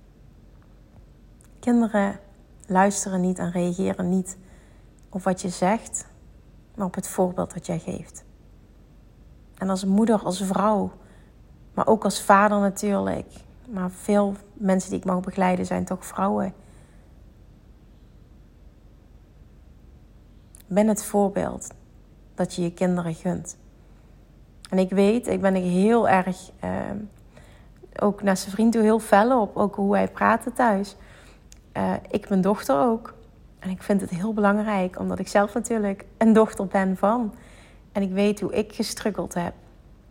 Kinderen luisteren niet en reageren niet op wat je zegt, maar op het voorbeeld dat jij geeft. En als moeder, als vrouw, maar ook als vader natuurlijk. Maar veel mensen die ik mag begeleiden zijn toch vrouwen. Ben het voorbeeld dat je je kinderen gunt. En ik weet, ik ben er heel erg, eh, ook naar zijn vriend toe heel fel op, ook hoe wij praten thuis. Uh, ik mijn dochter ook. En ik vind het heel belangrijk. Omdat ik zelf natuurlijk een dochter ben van. En ik weet hoe ik gestruggeld heb.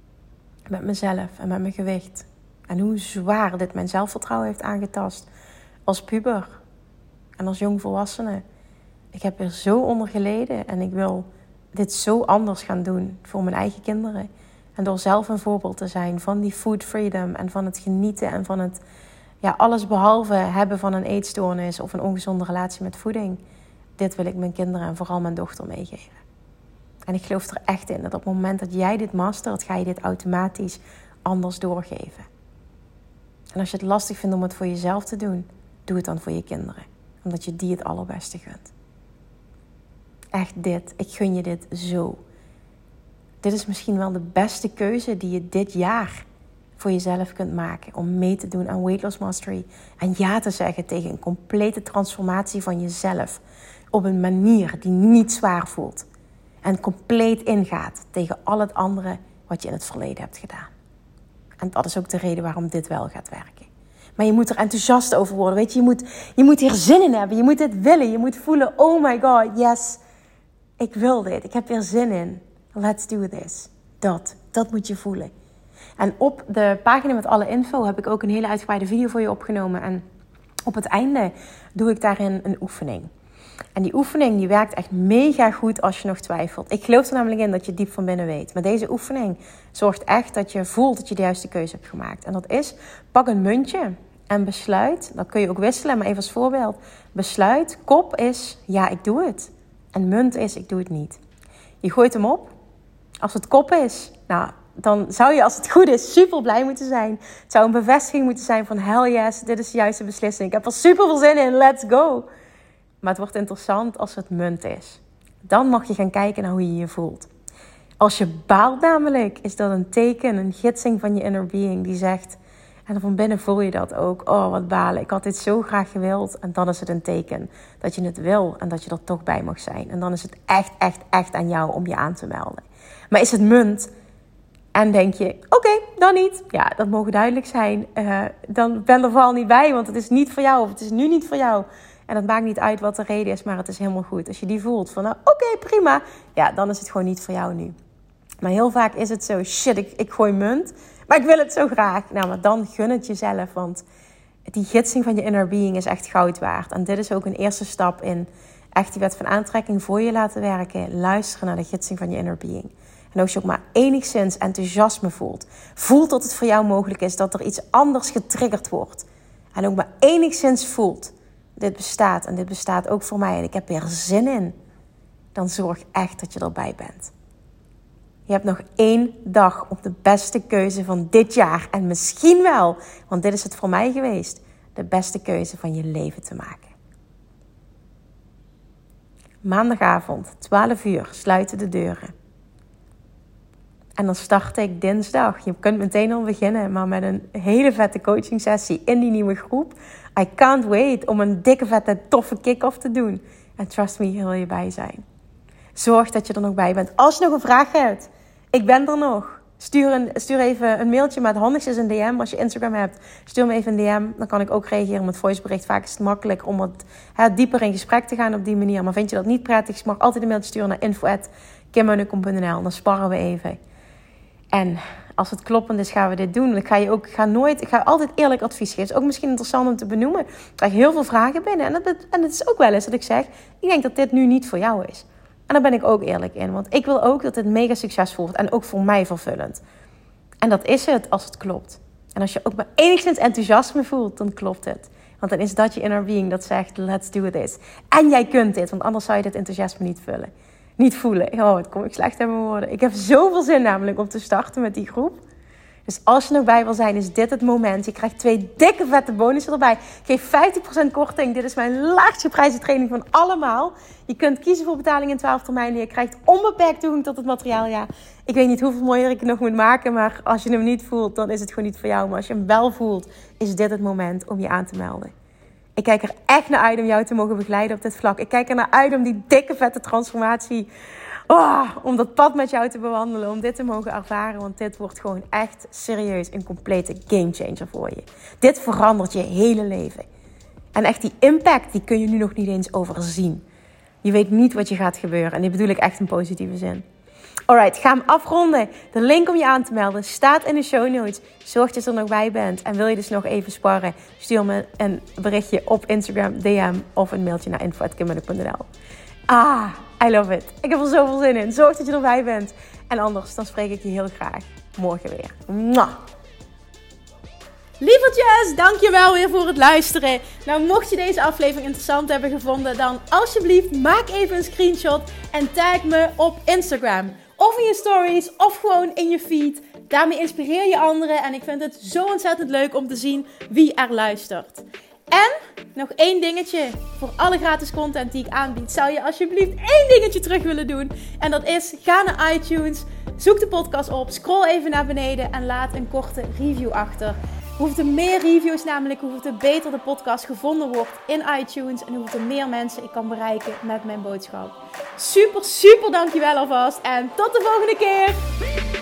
Met mezelf en met mijn gewicht. En hoe zwaar dit mijn zelfvertrouwen heeft aangetast. als puber en als jongvolwassene. Ik heb er zo onder geleden en ik wil dit zo anders gaan doen voor mijn eigen kinderen. En door zelf een voorbeeld te zijn van die food freedom en van het genieten en van het ja, alles behalve hebben van een eetstoornis of een ongezonde relatie met voeding. Dit wil ik mijn kinderen en vooral mijn dochter meegeven. En ik geloof er echt in dat op het moment dat jij dit mastert, ga je dit automatisch anders doorgeven. En als je het lastig vindt om het voor jezelf te doen, doe het dan voor je kinderen. Omdat je die het allerbeste gunt. Echt dit. Ik gun je dit zo. Dit is misschien wel de beste keuze die je dit jaar voor jezelf kunt maken. Om mee te doen aan Weight Loss Mastery. En ja te zeggen tegen een complete transformatie van jezelf. Op een manier die niet zwaar voelt. En compleet ingaat tegen al het andere wat je in het verleden hebt gedaan. En dat is ook de reden waarom dit wel gaat werken. Maar je moet er enthousiast over worden. Weet je, je moet, je moet hier zin in hebben. Je moet dit willen. Je moet voelen, oh my god, yes. Ik wil dit. Ik heb hier zin in. Let's do this. Dat. Dat moet je voelen. En op de pagina met alle info heb ik ook een hele uitgebreide video voor je opgenomen. En op het einde doe ik daarin een oefening. En die oefening die werkt echt mega goed als je nog twijfelt. Ik geloof er namelijk in dat je diep van binnen weet. Maar deze oefening zorgt echt dat je voelt dat je de juiste keuze hebt gemaakt. En dat is, pak een muntje en besluit. Dat kun je ook wisselen, maar even als voorbeeld. Besluit, kop is, ja ik doe het. En munt is, ik doe het niet. Je gooit hem op. Als het kop is, nou, dan zou je als het goed is super blij moeten zijn. Het zou een bevestiging moeten zijn van hell yes, dit is de juiste beslissing. Ik heb er super veel zin in, let's go. Maar het wordt interessant als het munt is. Dan mag je gaan kijken naar hoe je je voelt. Als je baalt namelijk, is dat een teken, een gidsing van je inner being die zegt... En van binnen voel je dat ook. Oh, wat balen. Ik had dit zo graag gewild. En dan is het een teken dat je het wil en dat je er toch bij mag zijn. En dan is het echt, echt, echt aan jou om je aan te melden. Maar is het munt en denk je, oké, okay, dan niet. Ja, dat mogen duidelijk zijn. Uh, dan ben er vooral niet bij, want het is niet voor jou of het is nu niet voor jou. En dat maakt niet uit wat de reden is, maar het is helemaal goed. Als je die voelt van, nou, oké, okay, prima. Ja, dan is het gewoon niet voor jou nu. Maar heel vaak is het zo, shit, ik, ik gooi munt. Maar ik wil het zo graag. Nou, maar dan gun het jezelf. Want die gidsing van je inner being is echt goud waard. En dit is ook een eerste stap in echt die wet van aantrekking voor je laten werken. Luisteren naar de gidsing van je inner being. En als je ook maar enigszins enthousiasme voelt. Voelt dat het voor jou mogelijk is dat er iets anders getriggerd wordt. En ook maar enigszins voelt. Dit bestaat en dit bestaat ook voor mij. En ik heb er zin in. Dan zorg echt dat je erbij bent. Je hebt nog één dag om de beste keuze van dit jaar. En misschien wel, want dit is het voor mij geweest. De beste keuze van je leven te maken. Maandagavond, twaalf uur, sluiten de deuren. En dan start ik dinsdag. Je kunt meteen al beginnen, maar met een hele vette coaching sessie in die nieuwe groep. I can't wait om een dikke vette toffe kick-off te doen. En trust me, hier wil je bij zijn. Zorg dat je er nog bij bent. Als je nog een vraag hebt, ik ben er nog. Stuur, een, stuur even een mailtje, maar het handigste is een D M. Als je Instagram hebt, stuur me even een D M. Dan kan ik ook reageren met voicebericht. Vaak is het makkelijk om wat hè, dieper in gesprek te gaan op die manier. Maar vind je dat niet prettig, je mag altijd een mailtje sturen naar info at kim munnekom punt n l. Dan sparren we even. En als het kloppend is, gaan we dit doen. Ik ga je ook, ik ga nooit, ik ga altijd eerlijk advies geven. Het is ook misschien interessant om te benoemen. Ik krijg heel veel vragen binnen. En het, en het is ook wel eens dat ik zeg, ik denk dat dit nu niet voor jou is. En daar ben ik ook eerlijk in. Want ik wil ook dat het mega succesvol wordt. En ook voor mij vervullend. En dat is het als het klopt. En als je ook maar enigszins enthousiasme voelt, dan klopt het. Want dan is dat je inner being dat zegt, let's do this. En jij kunt dit, want anders zou je dit enthousiasme niet vullen. Niet voelen. Oh, het kom ik slecht in mijn woorden. Ik heb zoveel zin namelijk om te starten met die groep. Dus als je nog bij wil zijn, is dit het moment. Je krijgt twee dikke vette bonussen erbij. Ik geef vijftig procent korting. Dit is mijn laagst geprijsde training van allemaal. Je kunt kiezen voor betaling in twaalf termijnen. Je krijgt onbeperkt toegang tot het materiaal. Ja, ik weet niet hoeveel mooier ik het nog moet maken. Maar als je hem niet voelt, dan is het gewoon niet voor jou. Maar als je hem wel voelt, is dit het moment om je aan te melden. Ik kijk er echt naar uit om jou te mogen begeleiden op dit vlak. Ik kijk er naar uit om die dikke vette transformatie... Oh, om dat pad met jou te bewandelen, om dit te mogen ervaren. Want dit wordt gewoon echt serieus een complete gamechanger voor je. Dit verandert je hele leven. En echt die impact, die kun je nu nog niet eens overzien. Je weet niet wat je gaat gebeuren. En dit bedoel ik echt in positieve zin. Alright, ga hem afronden. De link om je aan te melden staat in de show notes. Zorg dat je er nog bij bent. En wil je dus nog even sparren? Stuur me een berichtje op Instagram, D M of een mailtje naar info at kimberly punt n l. Ah, I love it. Ik heb er zoveel zin in. Zorg dat je erbij bent. En anders, dan spreek ik je heel graag morgen weer. Mwah. Lievertjes, dankjewel weer voor het luisteren. Nou, mocht je deze aflevering interessant hebben gevonden, dan alsjeblieft maak even een screenshot en tag me op Instagram. Of in je stories, of gewoon in je feed. Daarmee inspireer je anderen en ik vind het zo ontzettend leuk om te zien wie er luistert. En nog één dingetje. Voor alle gratis content die ik aanbied, zou je alsjeblieft één dingetje terug willen doen. En dat is, ga naar iTunes, zoek de podcast op, scroll even naar beneden en laat een korte review achter. Hoeveel meer reviews namelijk, hoeveel beter de podcast gevonden wordt in iTunes. En hoeveel meer mensen ik kan bereiken met mijn boodschap. Super, super dankjewel alvast. En tot de volgende keer.